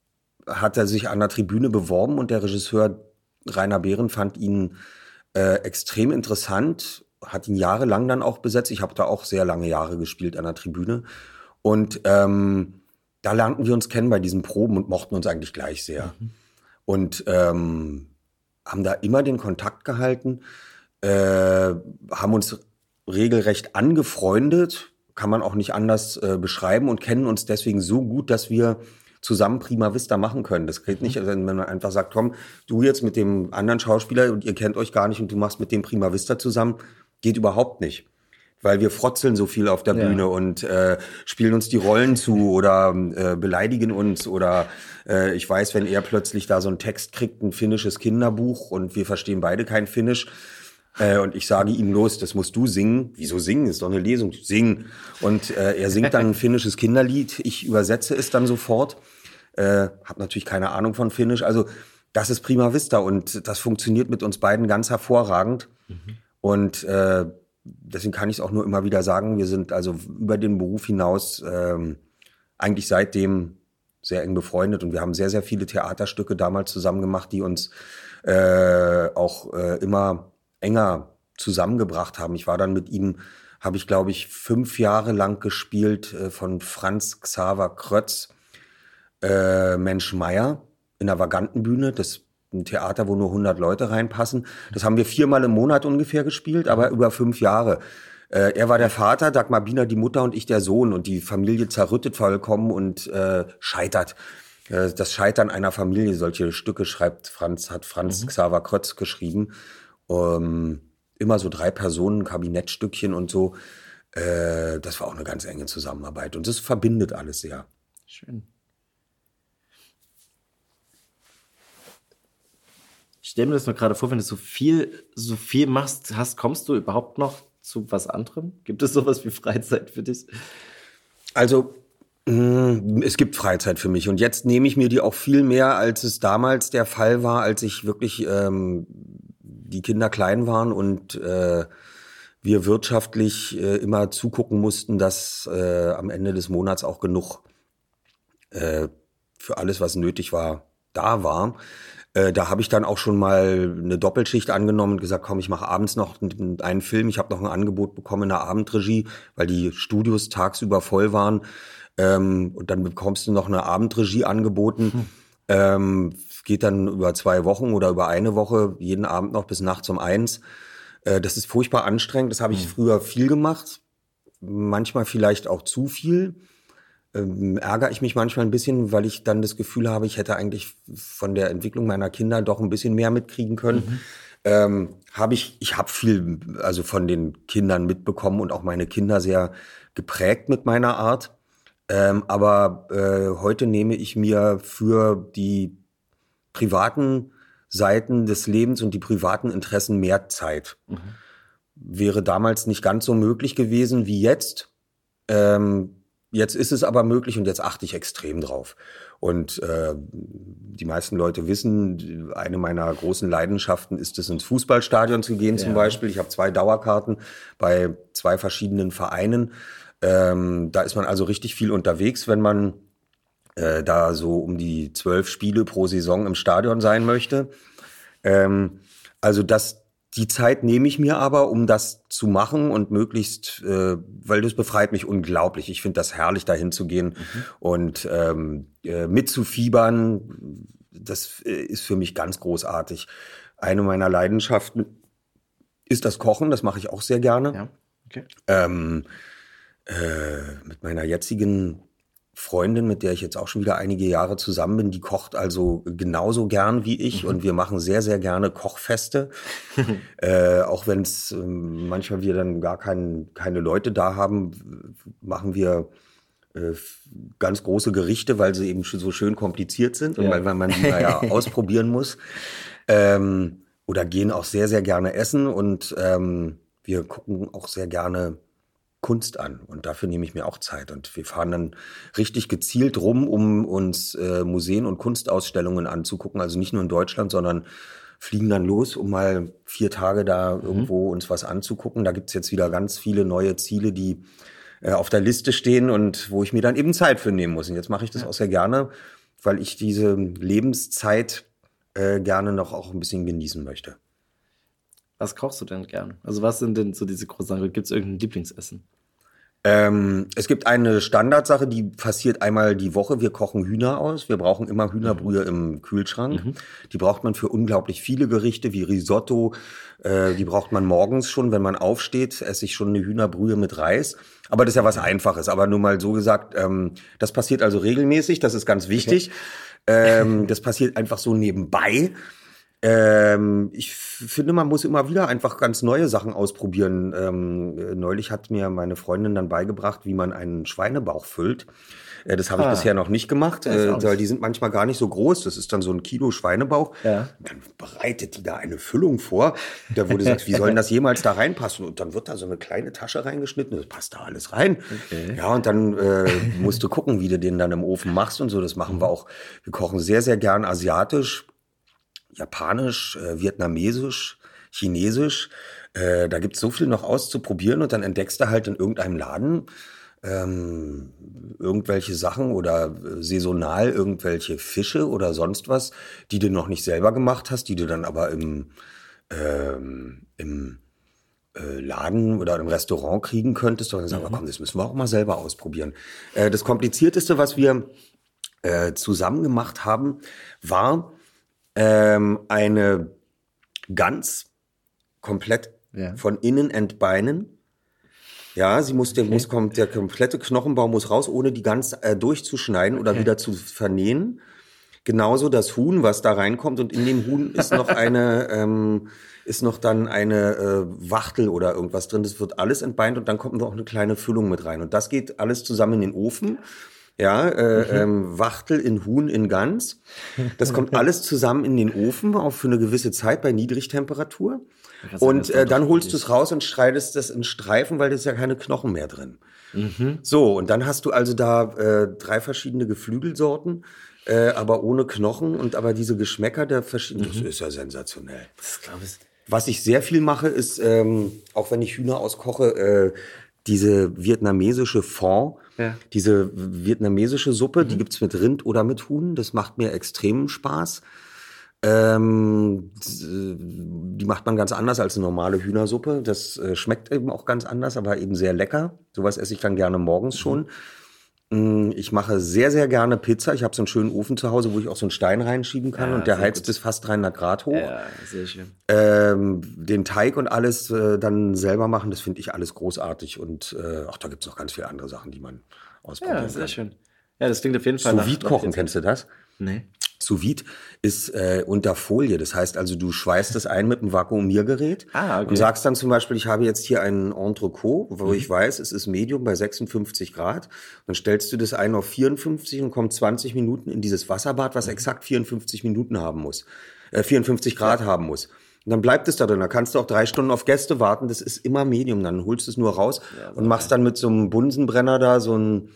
hat er sich an der Tribüne beworben und der Regisseur Rainer Behren fand ihn extrem interessant, hat ihn jahrelang dann auch besetzt. Ich habe da auch sehr lange Jahre gespielt an der Tribüne. Und da lernten wir uns kennen bei diesen Proben und mochten uns eigentlich gleich sehr. Und haben da immer den Kontakt gehalten, haben uns regelrecht angefreundet, kann man auch nicht anders beschreiben, und kennen uns deswegen so gut, dass wir zusammen Prima Vista machen können. Das geht nicht, wenn man einfach sagt, komm, du jetzt mit dem anderen Schauspieler und ihr kennt euch gar nicht und du machst mit dem Prima Vista zusammen. Geht überhaupt nicht. Weil wir frotzeln so viel auf der Bühne und spielen uns die Rollen zu oder beleidigen uns oder ich weiß, wenn er plötzlich da so einen Text kriegt, ein finnisches Kinderbuch und wir verstehen beide kein Finnisch und ich sage ihm, los, das musst du singen. Wieso singen? Ist doch eine Lesung. Sing. Und er singt dann ein finnisches Kinderlied. Ich übersetze es dann sofort. Hab natürlich keine Ahnung von Finnisch. Also das ist Prima Vista und das funktioniert mit uns beiden ganz hervorragend. Und deswegen kann ich es auch nur immer wieder sagen, wir sind also über den Beruf hinaus eigentlich seitdem sehr eng befreundet und wir haben sehr, sehr viele Theaterstücke damals zusammen gemacht, die uns auch immer enger zusammengebracht haben. Ich war dann mit ihm, habe ich glaube ich 5 Jahre lang gespielt von Franz Xaver Krötz, Mensch Meier in der Vagantenbühne, das ein Theater, wo nur 100 Leute reinpassen. Das haben wir 4-mal im Monat ungefähr gespielt, aber über 5 Jahre. Er war der Vater, Dagmar Biener die Mutter und ich der Sohn. Und die Familie zerrüttet vollkommen und scheitert. Das Scheitern einer Familie, solche Stücke hat Franz Xaver Krötz geschrieben. Immer so 3 Personen, Kabinettstückchen und so. Das war auch eine ganz enge Zusammenarbeit. Und das verbindet alles sehr. Schön. Ich stelle mir das nur gerade vor, wenn du so viel machst, kommst du überhaupt noch zu was anderem? Gibt es sowas wie Freizeit für dich? Also, es gibt Freizeit für mich. Und jetzt nehme ich mir die auch viel mehr, als es damals der Fall war, als ich wirklich die Kinder klein waren und wir wirtschaftlich immer zugucken mussten, dass am Ende des Monats auch genug für alles, was nötig war, da war. Da habe ich dann auch schon mal eine Doppelschicht angenommen und gesagt, komm, ich mache abends noch einen Film. Ich habe noch ein Angebot bekommen in der Abendregie, weil die Studios tagsüber voll waren. Und dann bekommst du noch eine Abendregie angeboten. Geht dann über 2 Wochen oder über eine Woche, jeden Abend noch bis nachts um 1. Das ist furchtbar anstrengend. Das habe ich früher viel gemacht. Manchmal vielleicht auch zu viel. Ärgere ich mich manchmal ein bisschen, weil ich dann das Gefühl habe, ich hätte eigentlich von der Entwicklung meiner Kinder doch ein bisschen mehr mitkriegen können. Ich habe viel also von den Kindern mitbekommen und auch meine Kinder sehr geprägt mit meiner Art. Aber heute nehme ich mir für die privaten Seiten des Lebens und die privaten Interessen mehr Zeit. Wäre damals nicht ganz so möglich gewesen wie jetzt. Jetzt ist es aber möglich und jetzt achte ich extrem drauf. Und die meisten Leute wissen, eine meiner großen Leidenschaften ist es, ins Fußballstadion zu gehen zum Beispiel. Ich habe 2 Dauerkarten bei 2 verschiedenen Vereinen. Da ist man also richtig viel unterwegs, wenn man da so um die 12 Spiele pro Saison im Stadion sein möchte. Also die Zeit nehme ich mir aber, um das zu machen und möglichst, weil das befreit mich unglaublich. Ich finde das herrlich, dahin zu gehen und mitzufiebern. Das ist für mich ganz großartig. Eine meiner Leidenschaften ist das Kochen. Das mache ich auch sehr gerne. Ja, okay. Mit meiner jetzigen Freundin, mit der ich jetzt auch schon wieder einige Jahre zusammen bin, die kocht also genauso gern wie ich und wir machen sehr, sehr gerne Kochfeste. Auch wenn es manchmal wir dann gar keine Leute da haben, machen wir ganz große Gerichte, weil sie eben so schön kompliziert sind und weil man die ausprobieren muss. Oder gehen auch sehr, sehr gerne essen und wir gucken auch sehr gerne Kunst an und dafür nehme ich mir auch Zeit und wir fahren dann richtig gezielt rum, um uns Museen und Kunstausstellungen anzugucken, also nicht nur in Deutschland, sondern fliegen dann los, um mal 4 Tage da irgendwo uns was anzugucken. Da gibt's jetzt wieder ganz viele neue Ziele, die auf der Liste stehen und wo ich mir dann eben Zeit für nehmen muss. Und jetzt mache ich das auch sehr gerne weil ich diese Lebenszeit gerne noch auch ein bisschen genießen möchte. Was kochst du denn gern? Also was sind denn so diese großen Sachen? Gibt es irgendein Lieblingsessen? Es gibt eine Standardsache, die passiert einmal die Woche. Wir kochen Hühner aus. Wir brauchen immer Hühnerbrühe im Kühlschrank. Die braucht man für unglaublich viele Gerichte, wie Risotto. Die braucht man morgens schon, wenn man aufsteht, esse ich schon eine Hühnerbrühe mit Reis. Aber das ist ja was Einfaches. Aber nur mal so gesagt, das passiert also regelmäßig. Das ist ganz wichtig. Das passiert einfach so nebenbei. Ich finde, man muss immer wieder einfach ganz neue Sachen ausprobieren. Neulich hat mir meine Freundin dann beigebracht, wie man einen Schweinebauch füllt. Das habe ich bisher noch nicht gemacht, weil die sind manchmal gar nicht so groß. Das ist dann so 1 Kilo Schweinebauch. Ja. Dann bereitet die da eine Füllung vor. Da wurde gesagt, wie soll denn das jemals da reinpassen? Und dann wird da so eine kleine Tasche reingeschnitten. Das passt da alles rein. Okay. Ja, und dann musst du gucken, wie du den dann im Ofen machst und so. Das machen wir auch. Wir kochen sehr, sehr gern asiatisch. Japanisch, vietnamesisch, chinesisch. Da gibt's so viel noch auszuprobieren und dann entdeckst du halt in irgendeinem Laden irgendwelche Sachen oder saisonal irgendwelche Fische oder sonst was, die du noch nicht selber gemacht hast, die du dann aber im Laden oder im Restaurant kriegen könntest. Und dann sagen wir, komm, das müssen wir auch mal selber ausprobieren. Das Komplizierteste, was wir zusammen gemacht haben, war eine Gans komplett von innen entbeinen. Ja, der komplette Knochenbau muss raus, ohne die Gans durchzuschneiden oder wieder zu vernähen. Genauso das Huhn, was da reinkommt, und in dem Huhn ist noch eine Wachtel oder irgendwas drin. Das wird alles entbeint und dann kommt noch eine kleine Füllung mit rein. Und das geht alles zusammen in den Ofen. Ja, Wachtel in Huhn in Gans. Das kommt alles zusammen in den Ofen, auch für eine gewisse Zeit bei Niedrigtemperatur. Und dann holst du es raus und schneidest das in Streifen, weil da ist ja keine Knochen mehr drin. So, und dann hast du also da 3 verschiedene Geflügelsorten, aber ohne Knochen und aber diese Geschmäcker der verschiedenen. Das ist ja sensationell. Das glaube ich. Was ich sehr viel mache, ist, auch wenn ich Hühner auskoche, diese vietnamesische Pho, diese vietnamesische Suppe, die gibt's mit Rind oder mit Huhn. Das macht mir extremen Spaß. Die macht man ganz anders als eine normale Hühnersuppe. Das schmeckt eben auch ganz anders, aber eben sehr lecker. Sowas esse ich dann gerne morgens schon. Ich mache sehr, sehr gerne Pizza. Ich habe so einen schönen Ofen zu Hause, wo ich auch so einen Stein reinschieben kann und der heizt bis fast 300 Grad hoch. Ja, sehr schön. Den Teig und alles dann selber machen, das finde ich alles großartig. Und da gibt's noch ganz viele andere Sachen, die man ausprobieren kann. Ja, sehr schön. Ja, das klingt auf jeden Fall nach... Sous-Vide kochen, kennst du das? Nee. Sous-Vide ist unter Folie. Das heißt also, du schweißt es ein mit einem Vakuumiergerät okay. Und sagst dann zum Beispiel, ich habe jetzt hier einen Entrecot, wo ich weiß, es ist Medium bei 56 Grad. Dann stellst du das ein auf 54 und kommt 20 Minuten in dieses Wasserbad, was exakt 54 Minuten haben muss. 54 Grad haben muss. Und dann bleibt es da drin. Da kannst du auch 3 Stunden auf Gäste warten. Das ist immer Medium. Dann holst du es nur raus und machst dann mit so einem Bunsenbrenner da so ein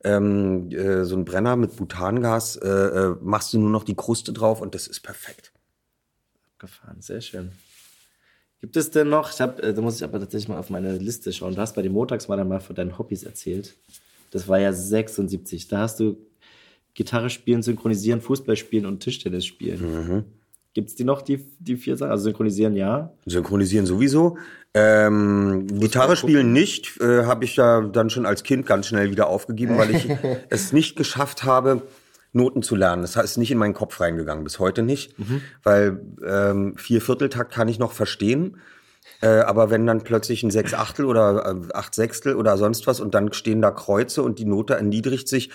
Brenner mit Butangas, machst du nur noch die Kruste drauf und das ist perfekt. Abgefahren, sehr schön. Gibt es denn noch, da muss ich aber tatsächlich mal auf meine Liste schauen, du hast bei den Montags mal von deinen Hobbys erzählt. Das war ja 76, da hast du Gitarre spielen, synchronisieren, Fußball spielen und Tischtennis spielen. Gibt es die noch, die 4 Sachen? Also synchronisieren, ja? Synchronisieren sowieso. Gitarre spielen nicht, habe ich ja dann schon als Kind ganz schnell wieder aufgegeben, weil ich es nicht geschafft habe, Noten zu lernen. Das ist nicht in meinen Kopf reingegangen, bis heute nicht, weil 4/4-Takt kann ich noch verstehen. Aber wenn dann plötzlich ein 6/8 oder 8/6 oder sonst was und dann stehen da Kreuze und die Note erniedrigt sich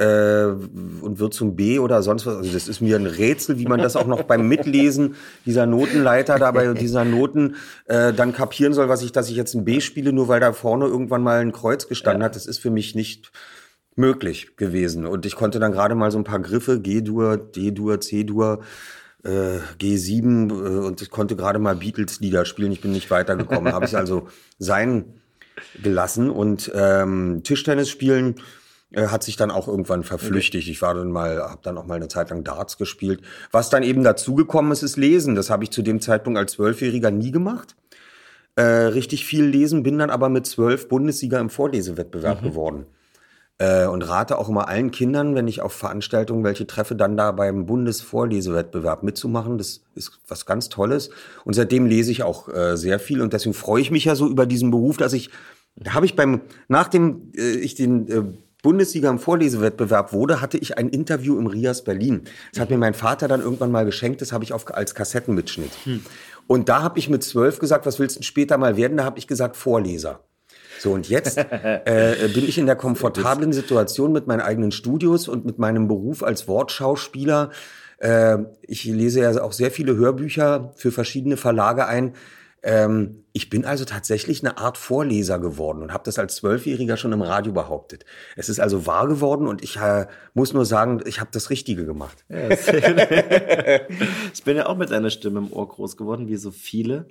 und wird zum B oder sonst was, also das ist mir ein Rätsel, wie man das auch noch beim Mitlesen dieser Notenleiter da bei dieser Noten dann kapieren soll, dass ich jetzt ein B spiele, nur weil da vorne irgendwann mal ein Kreuz gestanden hat. Das ist für mich nicht möglich gewesen. Und ich konnte dann gerade mal so ein paar Griffe, G-Dur, D-Dur, C-Dur, G7 und ich konnte gerade mal Beatles-Lieder spielen. Ich bin nicht weitergekommen. Habe ich also sein gelassen. Und Tischtennis spielen hat sich dann auch irgendwann verflüchtigt. Ich habe dann auch mal eine Zeit lang Darts gespielt. Was dann eben dazugekommen ist Lesen. Das habe ich zu dem Zeitpunkt als 12-Jähriger nie gemacht. Richtig viel lesen, bin dann aber mit 12 Bundessieger im Vorlesewettbewerb geworden. Und rate auch immer allen Kindern, wenn ich auf Veranstaltungen welche treffe, dann da beim Bundesvorlesewettbewerb mitzumachen. Das ist was ganz Tolles. Und seitdem lese ich auch sehr viel. Und deswegen freue ich mich ja so über diesen Beruf, dass ich nachdem ich den Bundessieger im Vorlesewettbewerb wurde, hatte ich ein Interview im Rias Berlin. Das hat mir mein Vater dann irgendwann mal geschenkt. Das habe ich als Kassettenmitschnitt. Und da habe ich mit 12 gesagt, was willst du später mal werden? Da habe ich gesagt, Vorleser. So, und jetzt bin ich in der komfortablen Situation mit meinen eigenen Studios und mit meinem Beruf als Wortschauspieler. Ich lese ja auch sehr viele Hörbücher für verschiedene Verlage ein. Ich bin also tatsächlich eine Art Vorleser geworden und habe das als 12-Jähriger schon im Radio behauptet. Es ist also wahr geworden und ich muss nur sagen, ich habe das Richtige gemacht. Ja, ich bin ja auch mit einer Stimme im Ohr groß geworden, wie so viele.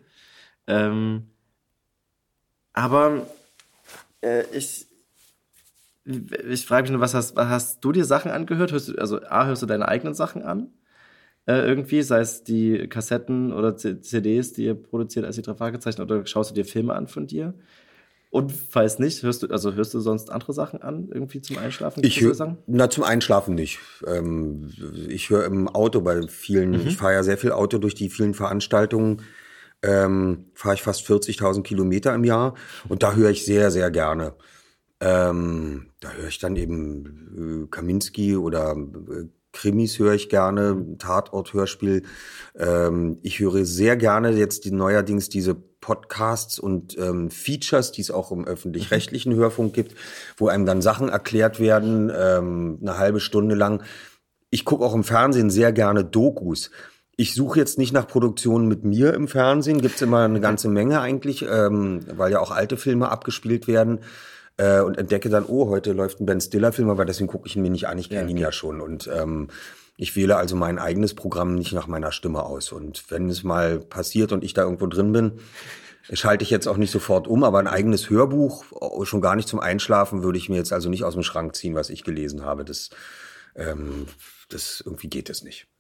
Aber ich frage mich nur, was hast du dir Sachen angehört? Hörst du deine eigenen Sachen an? Irgendwie, sei es die Kassetten oder CDs, die ihr produziert als die 3 Fragezeichen, oder schaust du dir Filme an von dir? Und falls nicht, hörst du sonst andere Sachen an, irgendwie zum Einschlafen? Zum Einschlafen nicht. Ich höre im Auto bei vielen, ich fahre ja sehr viel Auto durch die vielen Veranstaltungen, fahre ich fast 40.000 Kilometer im Jahr und da höre ich sehr, sehr gerne. Da höre ich dann eben Kaminski oder Krimis höre ich gerne, Tatort-Hörspiel. Ich höre sehr gerne jetzt neuerdings diese Podcasts und Features, die es auch im öffentlich-rechtlichen Hörfunk gibt, wo einem dann Sachen erklärt werden, eine halbe Stunde lang. Ich gucke auch im Fernsehen sehr gerne Dokus. Ich suche jetzt nicht nach Produktionen mit mir im Fernsehen, gibt's immer eine ganze Menge eigentlich, weil ja auch alte Filme abgespielt werden. Und entdecke dann, heute läuft ein Ben Stiller-Film, aber deswegen gucke ich ihn mir nicht an, ich kenne ihn ja schon. Und ich wähle also mein eigenes Programm nicht nach meiner Stimme aus. Und wenn es mal passiert und ich da irgendwo drin bin, schalte ich jetzt auch nicht sofort um, aber ein eigenes Hörbuch, schon gar nicht zum Einschlafen, würde ich mir jetzt also nicht aus dem Schrank ziehen, was ich gelesen habe. Das irgendwie geht es nicht.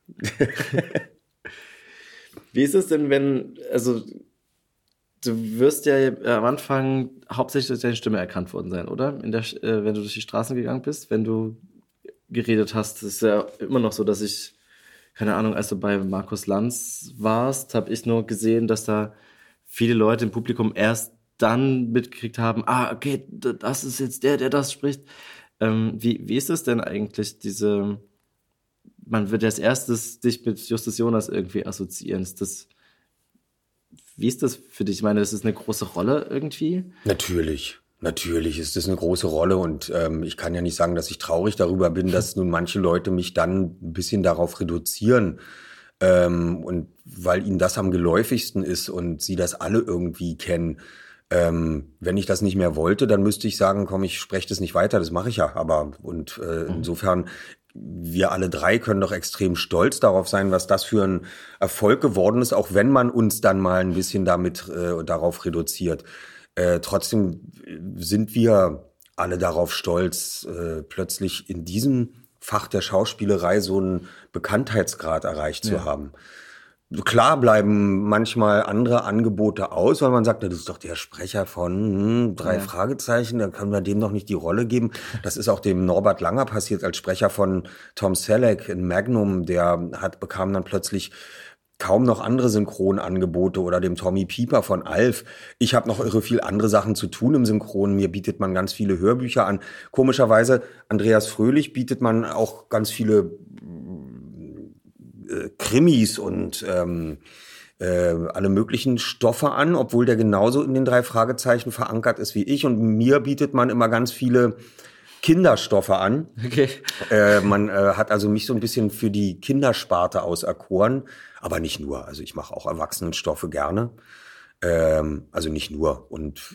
Wie ist es denn, du wirst ja am Anfang hauptsächlich durch deine Stimme erkannt worden sein, oder? Wenn du durch die Straßen gegangen bist, wenn du geredet hast. Es ist ja immer noch so, dass ich, keine Ahnung, als du bei Markus Lanz warst, habe ich nur gesehen, dass da viele Leute im Publikum erst dann mitgekriegt haben, okay, das ist jetzt der das spricht. Wie ist es denn eigentlich, man wird als erstes dich mit Justus Jonas irgendwie assoziieren. Wie ist das für dich? Ich meine, das ist eine große Rolle irgendwie? Natürlich ist das eine große Rolle und ich kann ja nicht sagen, dass ich traurig darüber bin, dass nun manche Leute mich dann ein bisschen darauf reduzieren und weil ihnen das am geläufigsten ist und sie das alle irgendwie kennen. Wenn ich das nicht mehr wollte, dann müsste ich sagen, komm, ich spreche das nicht weiter, das mache ich ja. Insofern, wir alle 3 können doch extrem stolz darauf sein, was das für ein Erfolg geworden ist, auch wenn man uns dann mal ein bisschen darauf reduziert. Trotzdem sind wir alle darauf stolz, plötzlich in diesem Fach der Schauspielerei so einen Bekanntheitsgrad erreicht zu haben. Klar bleiben manchmal andere Angebote aus, weil man sagt, das ist doch der Sprecher von 3 Fragezeichen, da können wir dem doch nicht die Rolle geben. Das ist auch dem Norbert Langer passiert als Sprecher von Tom Selleck in Magnum. Der bekam dann plötzlich kaum noch andere Synchronangebote oder dem Tommy Pieper von Alf. Ich habe noch irre viel andere Sachen zu tun im Synchron. Mir bietet man ganz viele Hörbücher an. Komischerweise, Andreas Fröhlich bietet man auch ganz viele Krimis und alle möglichen Stoffe an, obwohl der genauso in den 3 Fragezeichen verankert ist wie ich. Und mir bietet man immer ganz viele Kinderstoffe an. Okay. Man hat also mich so ein bisschen für die Kindersparte auserkoren, aber nicht nur. Also ich mache auch Erwachsenenstoffe gerne. Also nicht nur. Und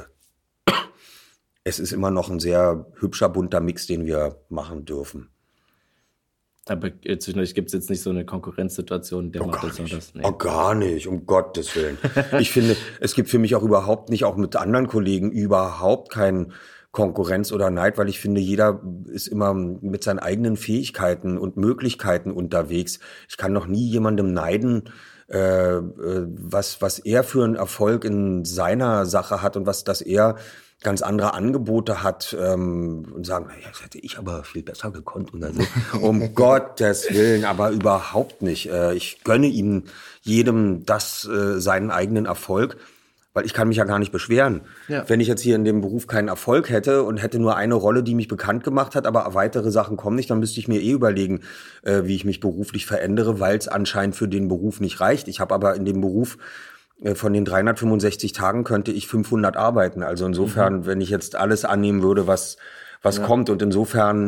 es ist immer noch ein sehr hübscher, bunter Mix, den wir machen dürfen. Aber zwischendurch gibt es jetzt nicht so eine Konkurrenzsituation, der macht jetzt noch das. Nee. Oh, gar nicht, um Gottes Willen. Ich finde, es gibt für mich auch überhaupt nicht, auch mit anderen Kollegen, überhaupt keinen Konkurrenz oder Neid, weil ich finde, jeder ist immer mit seinen eigenen Fähigkeiten und Möglichkeiten unterwegs. Ich kann noch nie jemandem neiden, was er für einen Erfolg in seiner Sache hat und dass er ganz andere Angebote hat und sagen, naja, das hätte ich aber viel besser gekonnt oder so. Um Gottes Willen, aber überhaupt nicht. Ich gönne ihm jedem seinen eigenen Erfolg, weil ich kann mich ja gar nicht beschweren. Ja. Wenn ich jetzt hier in dem Beruf keinen Erfolg hätte und hätte nur eine Rolle, die mich bekannt gemacht hat, aber weitere Sachen kommen nicht, dann müsste ich mir überlegen, wie ich mich beruflich verändere, weil es anscheinend für den Beruf nicht reicht. Ich habe aber in dem Beruf von den 365 Tagen könnte ich 500 arbeiten. Also insofern, wenn ich jetzt alles annehmen würde, was kommt. Und insofern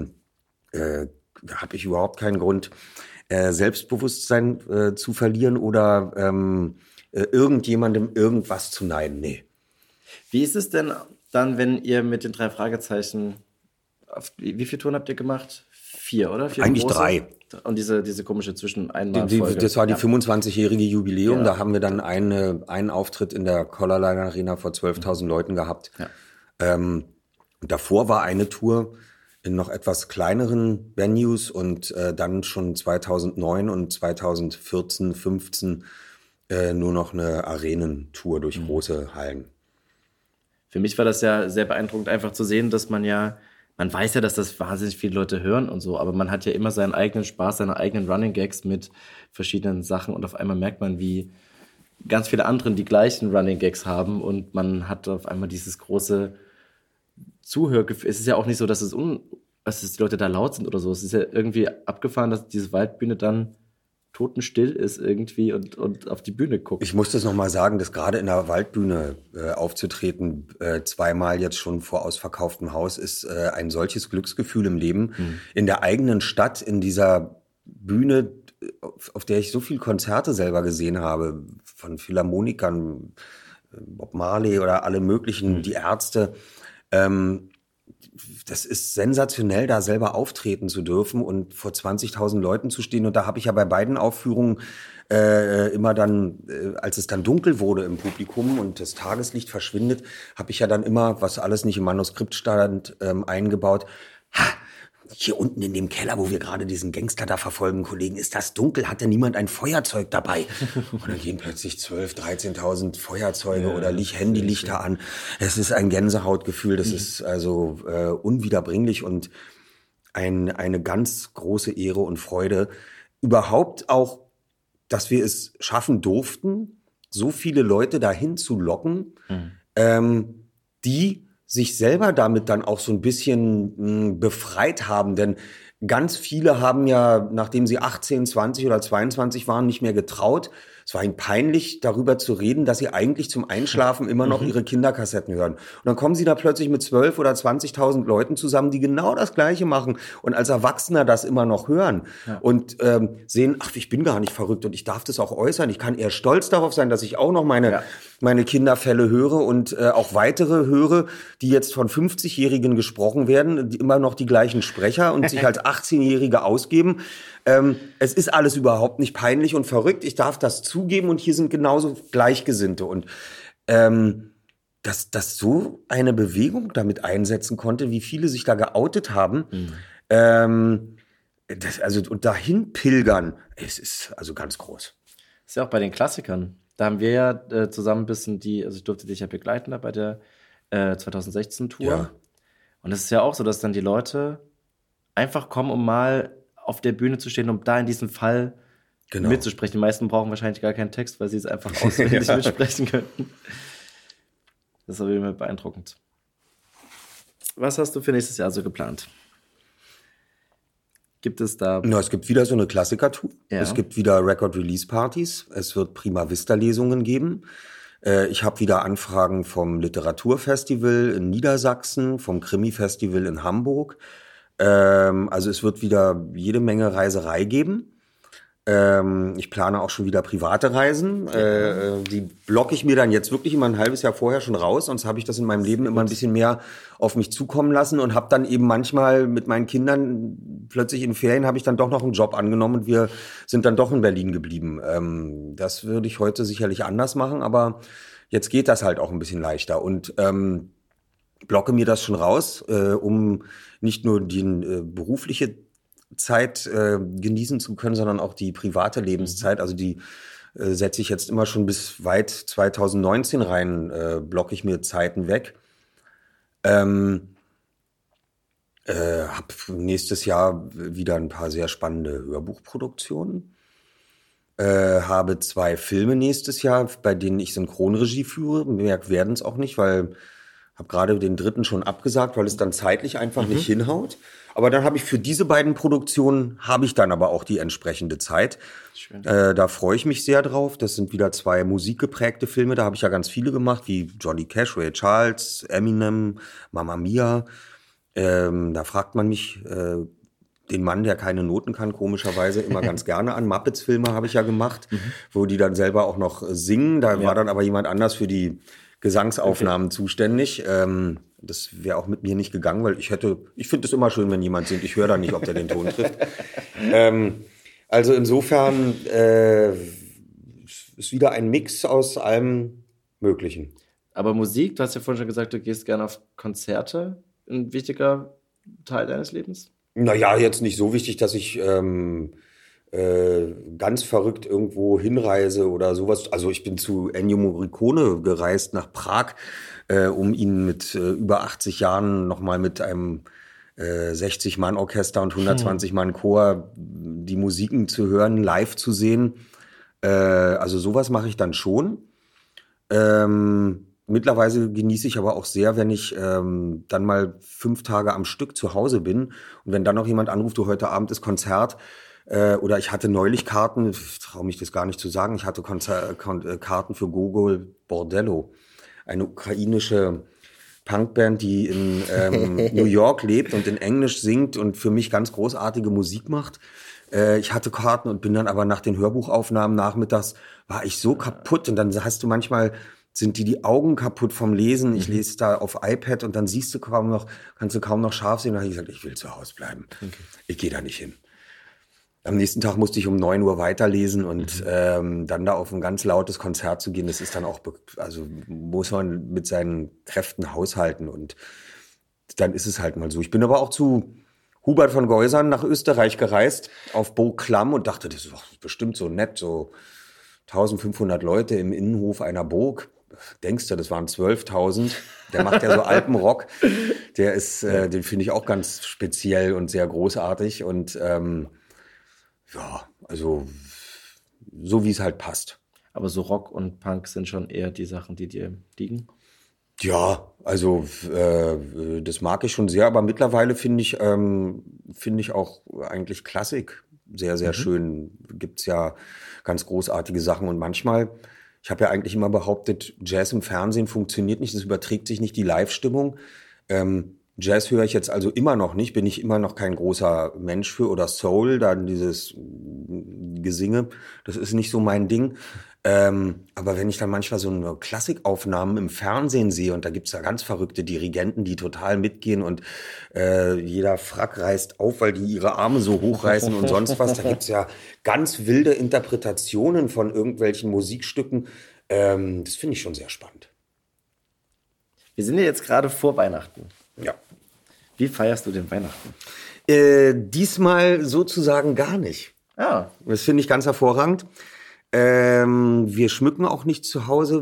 habe ich überhaupt keinen Grund, Selbstbewusstsein zu verlieren oder irgendjemandem irgendwas zu neiden. Nee. Wie ist es denn dann, wenn ihr mit den 3 Fragezeichen, wie viele Touren habt ihr gemacht? 4, oder? 4 Eigentlich große? 3. Und diese komische Zwischen-Einmal-Folge. Das war die 25-jährige Jubiläum. Ja. Da haben wir dann einen Auftritt in der Collarline Arena vor 12.000 Leuten gehabt. Ja. Davor war eine Tour in noch etwas kleineren Venues und dann schon 2009 und 2014, 15 nur noch eine Arenentour durch große Hallen. Für mich war das ja sehr beeindruckend, einfach zu sehen, dass man weiß ja, dass das wahnsinnig viele Leute hören und so, aber man hat ja immer seinen eigenen Spaß, seine eigenen Running Gags mit verschiedenen Sachen und auf einmal merkt man, wie ganz viele andere die gleichen Running Gags haben und man hat auf einmal dieses große Zuhörgefühl. Es ist ja auch nicht so, dass die Leute da laut sind oder so. Es ist ja irgendwie abgefahren, dass diese Waldbühne dann totenstill ist irgendwie und auf die Bühne guckt. Ich muss das nochmal sagen, dass gerade in der Waldbühne aufzutreten, 2-mal jetzt schon vor ausverkauftem Haus, ist ein solches Glücksgefühl im Leben. In der eigenen Stadt, in dieser Bühne, auf der ich so viele Konzerte selber gesehen habe, von Philharmonikern, Bob Marley oder alle möglichen, die Ärzte. Das ist sensationell, da selber auftreten zu dürfen und vor 20.000 Leuten zu stehen. Und da habe ich ja bei beiden Aufführungen immer dann, als es dann dunkel wurde im Publikum und das Tageslicht verschwindet, habe ich ja dann immer, was alles nicht im Manuskript stand, eingebaut. Hier unten in dem Keller, wo wir gerade diesen Gangster da verfolgen, Kollegen, ist das dunkel? Hat denn niemand ein Feuerzeug dabei? Und dann gehen plötzlich 12.000, 13.000 Feuerzeuge oder Handylichter an. Es ist ein Gänsehautgefühl, das ist also unwiederbringlich und eine ganz große Ehre und Freude. Überhaupt auch, dass wir es schaffen durften, so viele Leute dahin zu locken, die sich selber damit dann auch so ein bisschen befreit haben. Denn ganz viele haben ja, nachdem sie 18, 20 oder 22 waren, nicht mehr getraut. Es war ihnen peinlich, darüber zu reden, dass sie eigentlich zum Einschlafen immer noch ihre Kinderkassetten hören. Und dann kommen sie da plötzlich mit 12.000 oder 20.000 Leuten zusammen, die genau das Gleiche machen und als Erwachsener das immer noch hören und sehen, ach, ich bin gar nicht verrückt und ich darf das auch äußern. Ich kann eher stolz darauf sein, dass ich auch noch meine Kinderfälle höre und auch weitere höre, die jetzt von 50-Jährigen gesprochen werden, die immer noch die gleichen Sprecher und sich als 18-Jährige ausgeben. Es ist alles überhaupt nicht peinlich und verrückt. Ich darf das zugeben und hier sind genauso Gleichgesinnte. Und dass so eine Bewegung damit einsetzen konnte, wie viele sich da geoutet haben, und dahin pilgern, es ist also ganz groß. Das ist ja auch bei den Klassikern. Da haben wir ja zusammen ein bisschen also ich durfte dich ja begleiten da bei der 2016-Tour. Ja. Und es ist ja auch so, dass dann die Leute einfach kommen, um mal auf der Bühne zu stehen, um da in diesem Fall mitzusprechen. Die meisten brauchen wahrscheinlich gar keinen Text, weil sie es einfach auswendig mitsprechen könnten. Das ist aber immer beeindruckend. Was hast du für nächstes Jahr so geplant? Gibt es da... Es gibt wieder so eine Klassiker-Tour. Ja. Es gibt wieder Record-Release-Partys. Es wird Prima Vista-Lesungen geben. Ich habe wieder Anfragen vom Literaturfestival in Niedersachsen, vom Krimi-Festival in Hamburg. Also es wird wieder jede Menge Reiserei geben. Ich plane auch schon wieder private Reisen. Die blocke ich mir dann jetzt wirklich immer ein halbes Jahr vorher schon raus. Sonst habe ich das in meinem Leben immer ein bisschen mehr auf mich zukommen lassen und habe dann eben manchmal mit meinen Kindern plötzlich in Ferien habe ich dann doch noch einen Job angenommen und wir sind dann doch in Berlin geblieben. Das würde ich heute sicherlich anders machen, aber jetzt geht das halt auch ein bisschen leichter und blocke mir das schon raus, um nicht nur die berufliche Zeit genießen zu können, sondern auch die private Lebenszeit. Also die setze ich jetzt immer schon bis weit 2019 rein, blocke ich mir Zeiten weg. Hab nächstes Jahr wieder ein paar sehr spannende Hörbuchproduktionen. Habe 2 Filme nächstes Jahr, bei denen ich Synchronregie führe. Mehr werden es auch nicht, weil habe gerade den 3. schon abgesagt, weil es dann zeitlich einfach nicht hinhaut. Aber dann habe ich für diese beiden Produktionen habe ich dann aber auch die entsprechende Zeit. Schön. Da freue ich mich sehr drauf. Das sind wieder 2 musikgeprägte Filme. Da habe ich ja ganz viele gemacht, wie Johnny Cash, Ray Charles, Eminem, Mamma Mia. Da fragt man mich, den Mann, der keine Noten kann, komischerweise immer ganz gerne an. Muppets-Filme habe ich ja gemacht, wo die dann selber auch noch singen. Da war dann aber jemand anders für die Gesangsaufnahmen zuständig. Das wäre auch mit mir nicht gegangen, weil ich finde es immer schön, wenn jemand singt. Ich höre da nicht, ob der den Ton trifft. Also insofern ist wieder ein Mix aus allem Möglichen. Aber Musik, du hast ja vorhin schon gesagt, du gehst gerne auf Konzerte. Ein wichtiger Teil deines Lebens? Naja, jetzt nicht so wichtig, dass ich ganz verrückt irgendwo hinreise oder sowas. Also ich bin zu Ennio Morricone gereist nach Prag, um ihn mit über 80 Jahren nochmal mit einem 60-Mann-Orchester und 120-Mann-Chor die Musiken zu hören, live zu sehen. Also sowas mache ich dann schon. Mittlerweile genieße ich aber auch sehr, wenn ich dann mal 5 Tage am Stück zu Hause bin und wenn dann noch jemand anruft, du, heute Abend ist Konzert, oder ich hatte neulich Karten, ich traue mich das gar nicht zu sagen, ich hatte Karten für Gogol Bordello, eine ukrainische Punkband, die in New York lebt und in Englisch singt und für mich ganz großartige Musik macht. Ich hatte Karten und bin dann aber nach den Hörbuchaufnahmen nachmittags, war ich so kaputt und dann hast du manchmal, sind die Augen kaputt vom Lesen. Ich lese da auf iPad und dann kannst du kaum noch scharf sehen. Da habe ich gesagt, ich will zu Hause bleiben. Okay. Ich gehe da nicht hin. Am nächsten Tag musste ich um 9 Uhr weiterlesen und dann da auf ein ganz lautes Konzert zu gehen, das ist dann auch, also muss man mit seinen Kräften haushalten und dann ist es halt mal so. Ich bin aber auch zu Hubert von Geusern nach Österreich gereist, auf Burg Klamm und dachte, das ist doch bestimmt so nett, so 1500 Leute im Innenhof einer Burg. Denkst du, das waren 12.000. Der macht ja so Alpenrock. Der ist, den finde ich auch ganz speziell und sehr großartig und ja, also so wie es halt passt. Aber so Rock und Punk sind schon eher die Sachen, die dir liegen? Ja, also das mag ich schon sehr, aber mittlerweile finde ich auch eigentlich Klassik sehr, sehr schön. Gibt's ja ganz großartige Sachen und manchmal, ich habe ja eigentlich immer behauptet, Jazz im Fernsehen funktioniert nicht, es überträgt sich nicht die Live-Stimmung. Jazz höre ich jetzt also immer noch nicht, bin ich immer noch kein großer Mensch für, oder Soul, dann dieses Gesinge, das ist nicht so mein Ding. Aber wenn ich dann manchmal so eine Klassikaufnahmen im Fernsehen sehe und da gibt's ja ganz verrückte Dirigenten, die total mitgehen und jeder Frack reißt auf, weil die ihre Arme so hochreißen und sonst was, da gibt's ja ganz wilde Interpretationen von irgendwelchen Musikstücken. Das finde ich schon sehr spannend. Wir sind ja jetzt gerade vor Weihnachten. Ja. Wie feierst du denn Weihnachten? Diesmal sozusagen gar nicht. Ja. Das finde ich ganz hervorragend. Wir schmücken auch nicht zu Hause.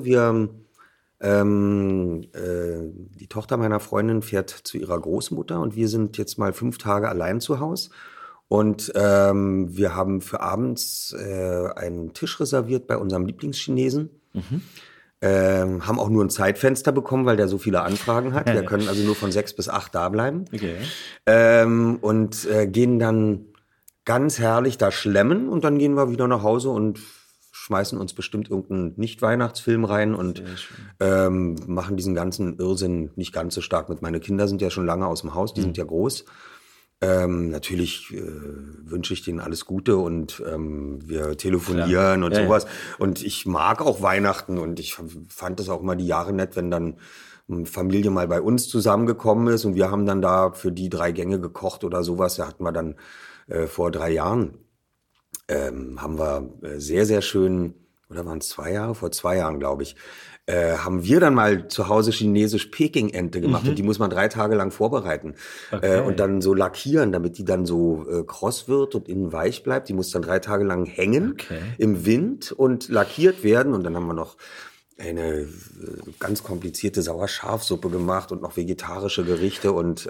Die Tochter meiner Freundin fährt zu ihrer Großmutter und wir sind jetzt mal 5 Tage allein zu Hause. Und wir haben für abends einen Tisch reserviert bei unserem Lieblingschinesen. Haben auch nur ein Zeitfenster bekommen, weil der so viele Anfragen hat. Wir können also nur von 6 bis 8 da bleiben. Okay. Und gehen dann ganz herrlich da schlemmen und dann gehen wir wieder nach Hause und schmeißen uns bestimmt irgendeinen Nicht-Weihnachtsfilm rein und machen diesen ganzen Irrsinn nicht ganz so stark mit. Meine Kinder sind ja schon lange aus dem Haus, die sind ja groß. Natürlich wünsche ich denen alles Gute und wir telefonieren und sowas. Und ich mag auch Weihnachten und ich fand es auch immer die Jahre nett, wenn dann Familie mal bei uns zusammengekommen ist und wir haben dann da für die 3 Gänge gekocht oder sowas. Da hatten wir dann vor 3 Jahren, haben wir sehr, sehr schön, oder waren es 2 Jahre? Vor 2 Jahren, glaube ich, haben wir dann mal zu Hause chinesisch Peking-Ente gemacht und die muss man 3 Tage lang vorbereiten und dann so lackieren, damit die dann so kross wird und innen weich bleibt. Die muss dann 3 Tage lang hängen im Wind und lackiert werden und dann haben wir noch eine ganz komplizierte Sauerschafsuppe gemacht und noch vegetarische Gerichte und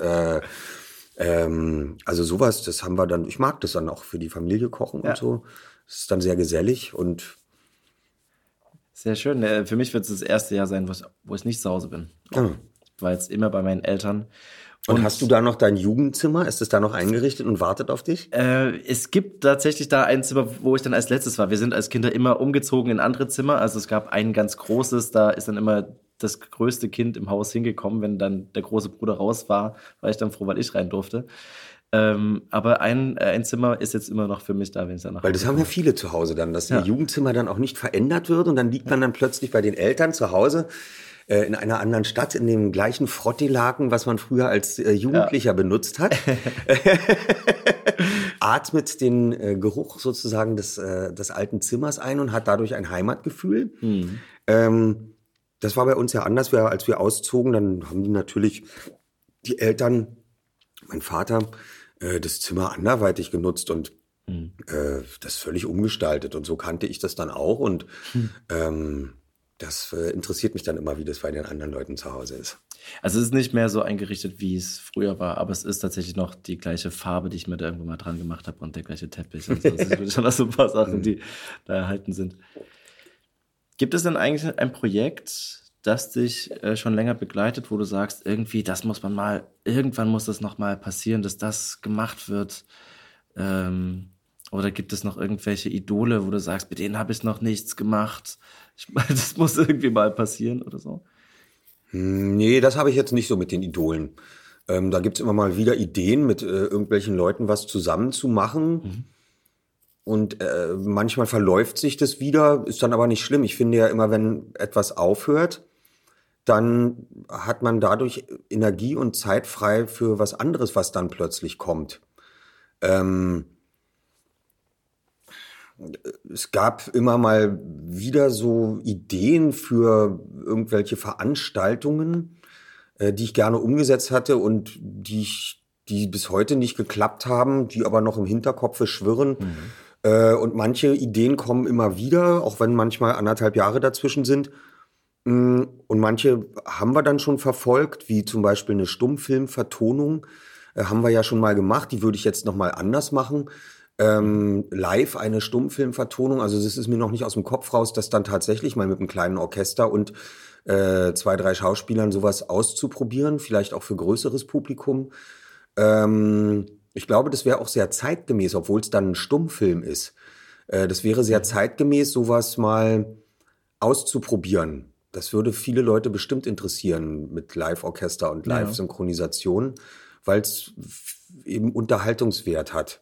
also sowas, das haben wir dann, ich mag das dann auch für die Familie kochen und so. Es ist dann sehr gesellig und sehr schön. Für mich wird es das erste Jahr sein, wo ich nicht zu Hause bin. Ich war jetzt immer bei meinen Eltern. Und hast du da noch dein Jugendzimmer? Ist es da noch eingerichtet und wartet auf dich? Es gibt tatsächlich da ein Zimmer, wo ich dann als letztes war. Wir sind als Kinder immer umgezogen in andere Zimmer. Also es gab ein ganz großes, da ist dann immer das größte Kind im Haus hingekommen. Wenn dann der große Bruder raus war ich dann froh, weil ich rein durfte. Aber ein Zimmer ist jetzt immer noch für mich da, wenn ich dann nach Weil das haben ja viele zu Hause dann, dass ihr Jugendzimmer dann auch nicht verändert wird und dann liegt man dann plötzlich bei den Eltern zu Hause in einer anderen Stadt in dem gleichen Frottelaken, was man früher als Jugendlicher benutzt hat. Atmet den Geruch sozusagen des alten Zimmers ein und hat dadurch ein Heimatgefühl. Das war bei uns ja anders. Als wir auszogen, dann haben die Eltern, mein Vater, das Zimmer anderweitig genutzt und das völlig umgestaltet. Und so kannte ich das dann auch. Und das interessiert mich dann immer, wie das bei den anderen Leuten zu Hause ist. Also es ist nicht mehr so eingerichtet, wie es früher war, aber es ist tatsächlich noch die gleiche Farbe, die ich mir da irgendwo mal dran gemacht habe und der gleiche Teppich. Also es sind schon noch so ein paar Sachen, die da erhalten sind. Gibt es denn eigentlich ein Projekt, das dich schon länger begleitet, wo du sagst, irgendwie, irgendwann muss das nochmal passieren, dass das gemacht wird? Oder gibt es noch irgendwelche Idole, wo du sagst, mit denen habe ich noch nichts gemacht? Das muss irgendwie mal passieren oder so? Nee, das habe ich jetzt nicht so mit den Idolen. Da gibt's immer mal wieder Ideen, mit irgendwelchen Leuten was zusammen zu machen. Und manchmal verläuft sich das wieder, ist dann aber nicht schlimm. Ich finde ja immer, wenn etwas aufhört, dann hat man dadurch Energie und Zeit frei für was anderes, was dann plötzlich kommt. Es gab immer mal wieder so Ideen für irgendwelche Veranstaltungen, die ich gerne umgesetzt hatte und die bis heute nicht geklappt haben, die aber noch im Hinterkopf schwirren. Und manche Ideen kommen immer wieder, auch wenn manchmal 1,5 Jahre dazwischen sind. Und manche haben wir dann schon verfolgt, wie zum Beispiel eine Stummfilmvertonung. Haben wir ja schon mal gemacht, die würde ich jetzt noch mal anders machen. Live eine Stummfilmvertonung, also das ist mir noch nicht aus dem Kopf raus, das dann tatsächlich mal mit einem kleinen Orchester und 2, 3 Schauspielern sowas auszuprobieren, vielleicht auch für größeres Publikum. Ich glaube, das wäre auch sehr zeitgemäß, obwohl es dann ein Stummfilm ist. Das wäre sehr zeitgemäß, sowas mal auszuprobieren. Das würde viele Leute bestimmt interessieren mit Live-Orchester und Live-Synchronisation, weil es eben Unterhaltungswert hat.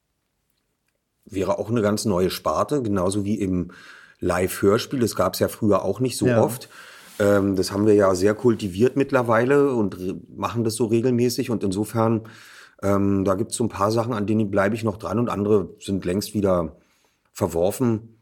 Wäre auch eine ganz neue Sparte, genauso wie im Live-Hörspiel. Das gab es ja früher auch nicht so oft. Das haben wir ja sehr kultiviert mittlerweile und machen das so regelmäßig. Und insofern, da gibt es so ein paar Sachen, an denen bleibe ich noch dran und andere sind längst wieder verworfen,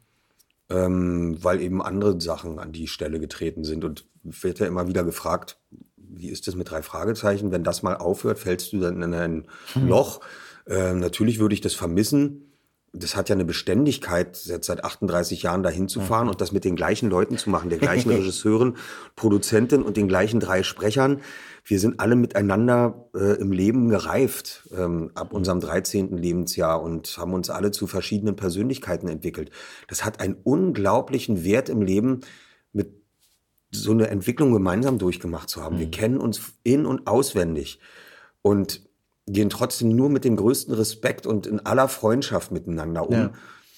weil eben andere Sachen an die Stelle getreten sind. Und wird ja immer wieder gefragt, wie ist das mit 3 Fragezeichen? Wenn das mal aufhört, fällst du dann in ein Loch? Natürlich würde ich das vermissen. Das hat ja eine Beständigkeit, jetzt seit 38 Jahren dahin zu fahren und das mit den gleichen Leuten zu machen, der gleichen Regisseurin, Produzentin und den gleichen 3 Sprechern. Wir sind alle miteinander im Leben gereift ab unserem 13. Lebensjahr und haben uns alle zu verschiedenen Persönlichkeiten entwickelt. Das hat einen unglaublichen Wert im Leben, mit so eine Entwicklung gemeinsam durchgemacht zu haben. Wir kennen uns in- und auswendig und gehen trotzdem nur mit dem größten Respekt und in aller Freundschaft miteinander um,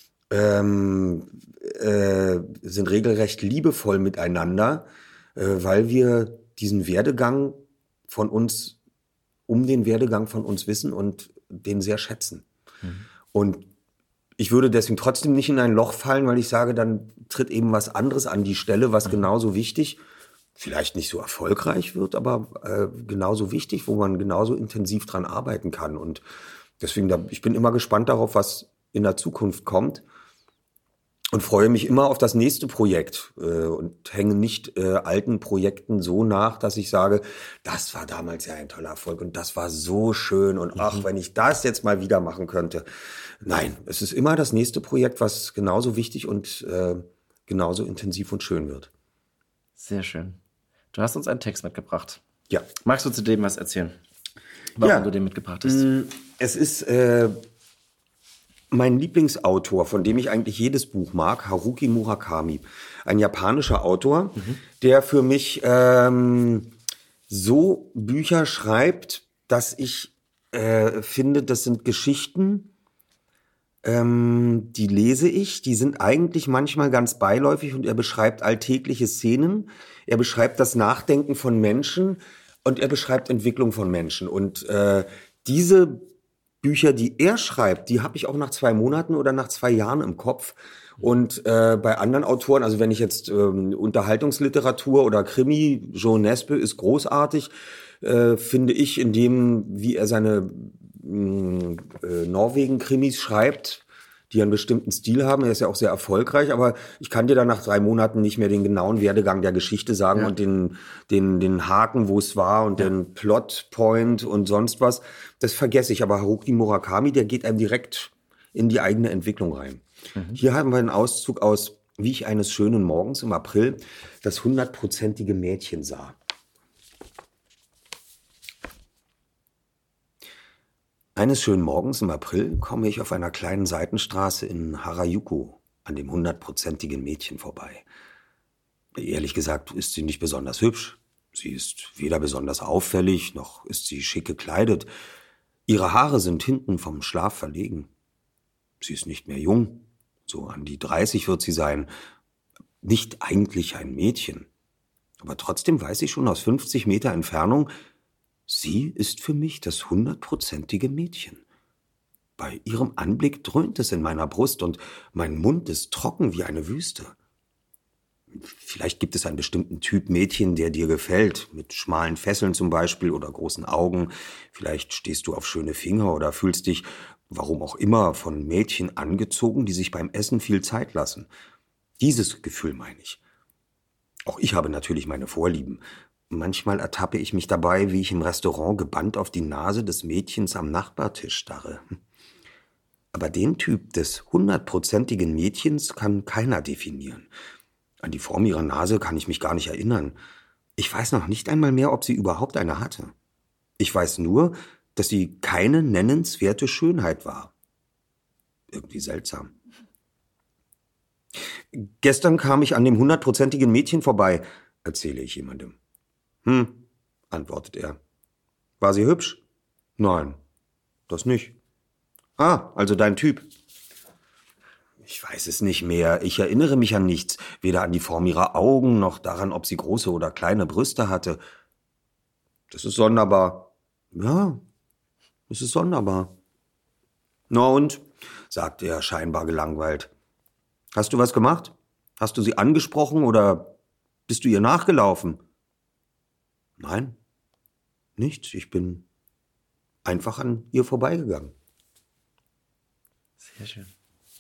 sind regelrecht liebevoll miteinander, weil wir diesen Werdegang von uns, den Werdegang von uns wissen und den sehr schätzen. Und ich würde deswegen trotzdem nicht in ein Loch fallen, weil ich sage, dann tritt eben was anderes an die Stelle, was genauso wichtig, vielleicht nicht so erfolgreich wird, aber genauso wichtig, wo man genauso intensiv dran arbeiten kann. Und deswegen, ich bin immer gespannt darauf, was in der Zukunft kommt und freue mich immer auf das nächste Projekt und hänge nicht alten Projekten so nach, dass ich sage, das war damals ja ein toller Erfolg und das war so schön und ach, wenn ich das jetzt mal wieder machen könnte. Nein, es ist immer das nächste Projekt, was genauso wichtig und genauso intensiv und schön wird. Sehr schön. Du hast uns einen Text mitgebracht. Ja. Magst du zu dem was erzählen? Warum du den mitgebracht hast? Es ist mein Lieblingsautor, von dem ich eigentlich jedes Buch mag, Haruki Murakami. Ein japanischer Autor, der für mich so Bücher schreibt, dass ich finde, das sind Geschichten, die lese ich, die sind eigentlich manchmal ganz beiläufig und er beschreibt alltägliche Szenen, er beschreibt das Nachdenken von Menschen und er beschreibt Entwicklung von Menschen. Und diese Bücher, die er schreibt, die habe ich auch nach 2 Monaten oder nach 2 Jahren im Kopf. Und bei anderen Autoren, also wenn ich jetzt Unterhaltungsliteratur oder Krimi, Joe Nesbø ist großartig, finde ich, in dem, wie er seine Norwegen-Krimis schreibt, die einen bestimmten Stil haben. Er ist ja auch sehr erfolgreich, aber ich kann dir dann nach 3 Monaten nicht mehr den genauen Werdegang der Geschichte sagen und den Haken, wo es war und den Plotpoint und sonst was. Das vergesse ich. Aber Haruki Murakami, der geht einem direkt in die eigene Entwicklung rein. Hier haben wir einen Auszug aus Wie ich eines schönen Morgens im April das 100-prozentige Mädchen sah. Eines schönen Morgens im April komme ich auf einer kleinen Seitenstraße in Harajuku an dem 100-prozentigen Mädchen vorbei. Ehrlich gesagt ist sie nicht besonders hübsch. Sie ist weder besonders auffällig, noch ist sie schick gekleidet. Ihre Haare sind hinten vom Schlaf verlegen. Sie ist nicht mehr jung. So an die 30 wird sie sein. Nicht eigentlich ein Mädchen. Aber trotzdem weiß ich schon aus 50 Meter Entfernung, sie ist für mich das 100-prozentige Mädchen. Bei ihrem Anblick dröhnt es in meiner Brust und mein Mund ist trocken wie eine Wüste. Vielleicht gibt es einen bestimmten Typ Mädchen, der dir gefällt, mit schmalen Fesseln zum Beispiel oder großen Augen. Vielleicht stehst du auf schöne Finger oder fühlst dich, warum auch immer, von Mädchen angezogen, die sich beim Essen viel Zeit lassen. Dieses Gefühl meine ich. Auch ich habe natürlich meine Vorlieben. Manchmal ertappe ich mich dabei, wie ich im Restaurant gebannt auf die Nase des Mädchens am Nachbartisch starre. Aber den Typ des 100-prozentigen Mädchens kann keiner definieren. An die Form ihrer Nase kann ich mich gar nicht erinnern. Ich weiß noch nicht einmal mehr, ob sie überhaupt eine hatte. Ich weiß nur, dass sie keine nennenswerte Schönheit war. Irgendwie seltsam. Gestern kam ich an dem 100-prozentigen Mädchen vorbei, erzähle ich jemandem. Antwortet er. War sie hübsch? Nein, das nicht. Ah, also dein Typ. Ich weiß es nicht mehr. Ich erinnere mich an nichts. Weder an die Form ihrer Augen, noch daran, ob sie große oder kleine Brüste hatte. Das ist sonderbar. Ja, es ist sonderbar. Na und? Sagte er scheinbar gelangweilt. Hast du was gemacht? Hast du sie angesprochen oder bist du ihr nachgelaufen? Nein, nichts. Ich bin einfach an ihr vorbeigegangen. Sehr schön.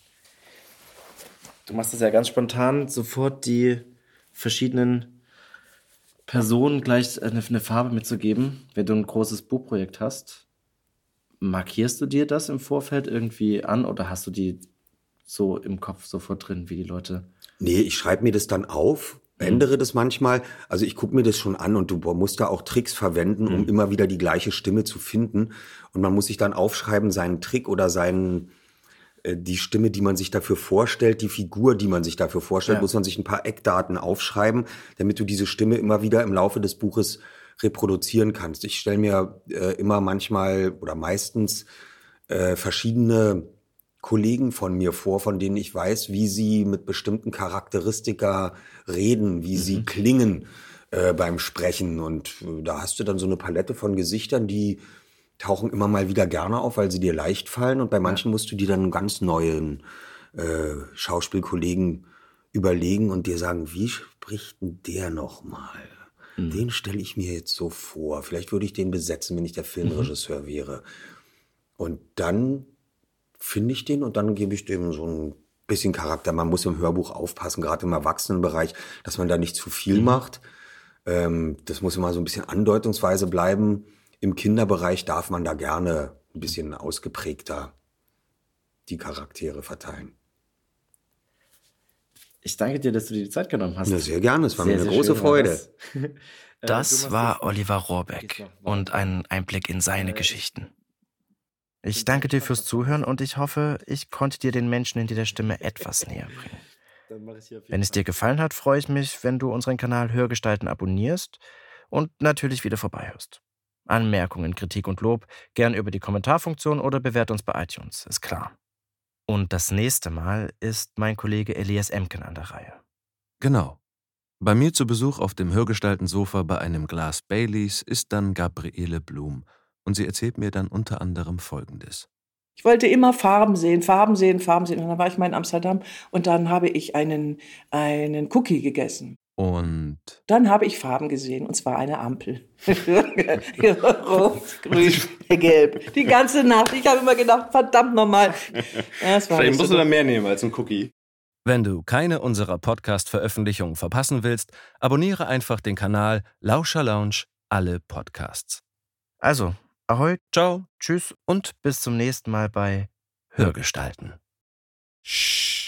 Du machst das ja ganz spontan, sofort die verschiedenen Personen gleich eine Farbe mitzugeben, wenn du ein großes Buchprojekt hast. Markierst du dir das im Vorfeld irgendwie an oder hast du die so im Kopf sofort drin, wie die Leute? Nee, ich schreibe mir das dann auf, ändere das manchmal. Also ich gucke mir das schon an und du musst da auch Tricks verwenden, um immer wieder die gleiche Stimme zu finden. Und man muss sich dann aufschreiben, seinen Trick oder die Stimme, die man sich dafür vorstellt, die Figur, die man sich dafür vorstellt, muss man sich ein paar Eckdaten aufschreiben, damit du diese Stimme immer wieder im Laufe des Buches reproduzieren kannst. Ich stelle mir immer manchmal oder meistens verschiedene Kollegen von mir vor, von denen ich weiß, wie sie mit bestimmten Charakteristika reden, wie sie klingen beim Sprechen. Und da hast du dann so eine Palette von Gesichtern, die tauchen immer mal wieder gerne auf, weil sie dir leicht fallen. Und bei manchen musst du dir dann einen ganz neuen Schauspielkollegen überlegen und dir sagen, wie spricht denn der nochmal? Den stelle ich mir jetzt so vor. Vielleicht würde ich den besetzen, wenn ich der Filmregisseur wäre. Und dann finde ich den und dann gebe ich dem so ein bisschen Charakter. Man muss im Hörbuch aufpassen, gerade im Erwachsenenbereich, dass man da nicht zu viel macht. Das muss immer so ein bisschen andeutungsweise bleiben. Im Kinderbereich darf man da gerne ein bisschen ausgeprägter die Charaktere verteilen. Ich danke dir, dass du dir die Zeit genommen hast. Ja, sehr gerne, es war mir Sehr, eine sehr große schön war Freude. Das war Oliver Rohrbeck und ein Einblick in seine Geschichten. Ich danke dir fürs Zuhören und ich hoffe, ich konnte dir den Menschen hinter der Stimme etwas näher bringen. Wenn es dir gefallen hat, freue ich mich, wenn du unseren Kanal Hörgestalten abonnierst und natürlich wieder vorbeihörst. Anmerkungen, Kritik und Lob gern über die Kommentarfunktion oder bewerte uns bei iTunes, ist klar. Und das nächste Mal ist mein Kollege Elias Emken an der Reihe. Genau. Bei mir zu Besuch auf dem Hörgestalten-Sofa bei einem Glas Baileys ist dann Gabriele Blum und sie erzählt mir dann unter anderem Folgendes. Ich wollte immer Farben sehen, Farben sehen, Farben sehen. Und dann war ich mal in Amsterdam und dann habe ich einen Cookie gegessen. Und Dann habe ich Farben gesehen, und zwar eine Ampel. Rot, grün, gelb. Die ganze Nacht. Ich habe immer gedacht, verdammt nochmal. Vielleicht musst du da mehr nehmen als ein Cookie. wenn du keine unserer Podcast-Veröffentlichungen verpassen willst, abonniere einfach den Kanal Lauscher Lounge alle Podcasts. Also, ahoi, Ciao tschüss und bis zum nächsten Mal bei Hörgestalten. Shh.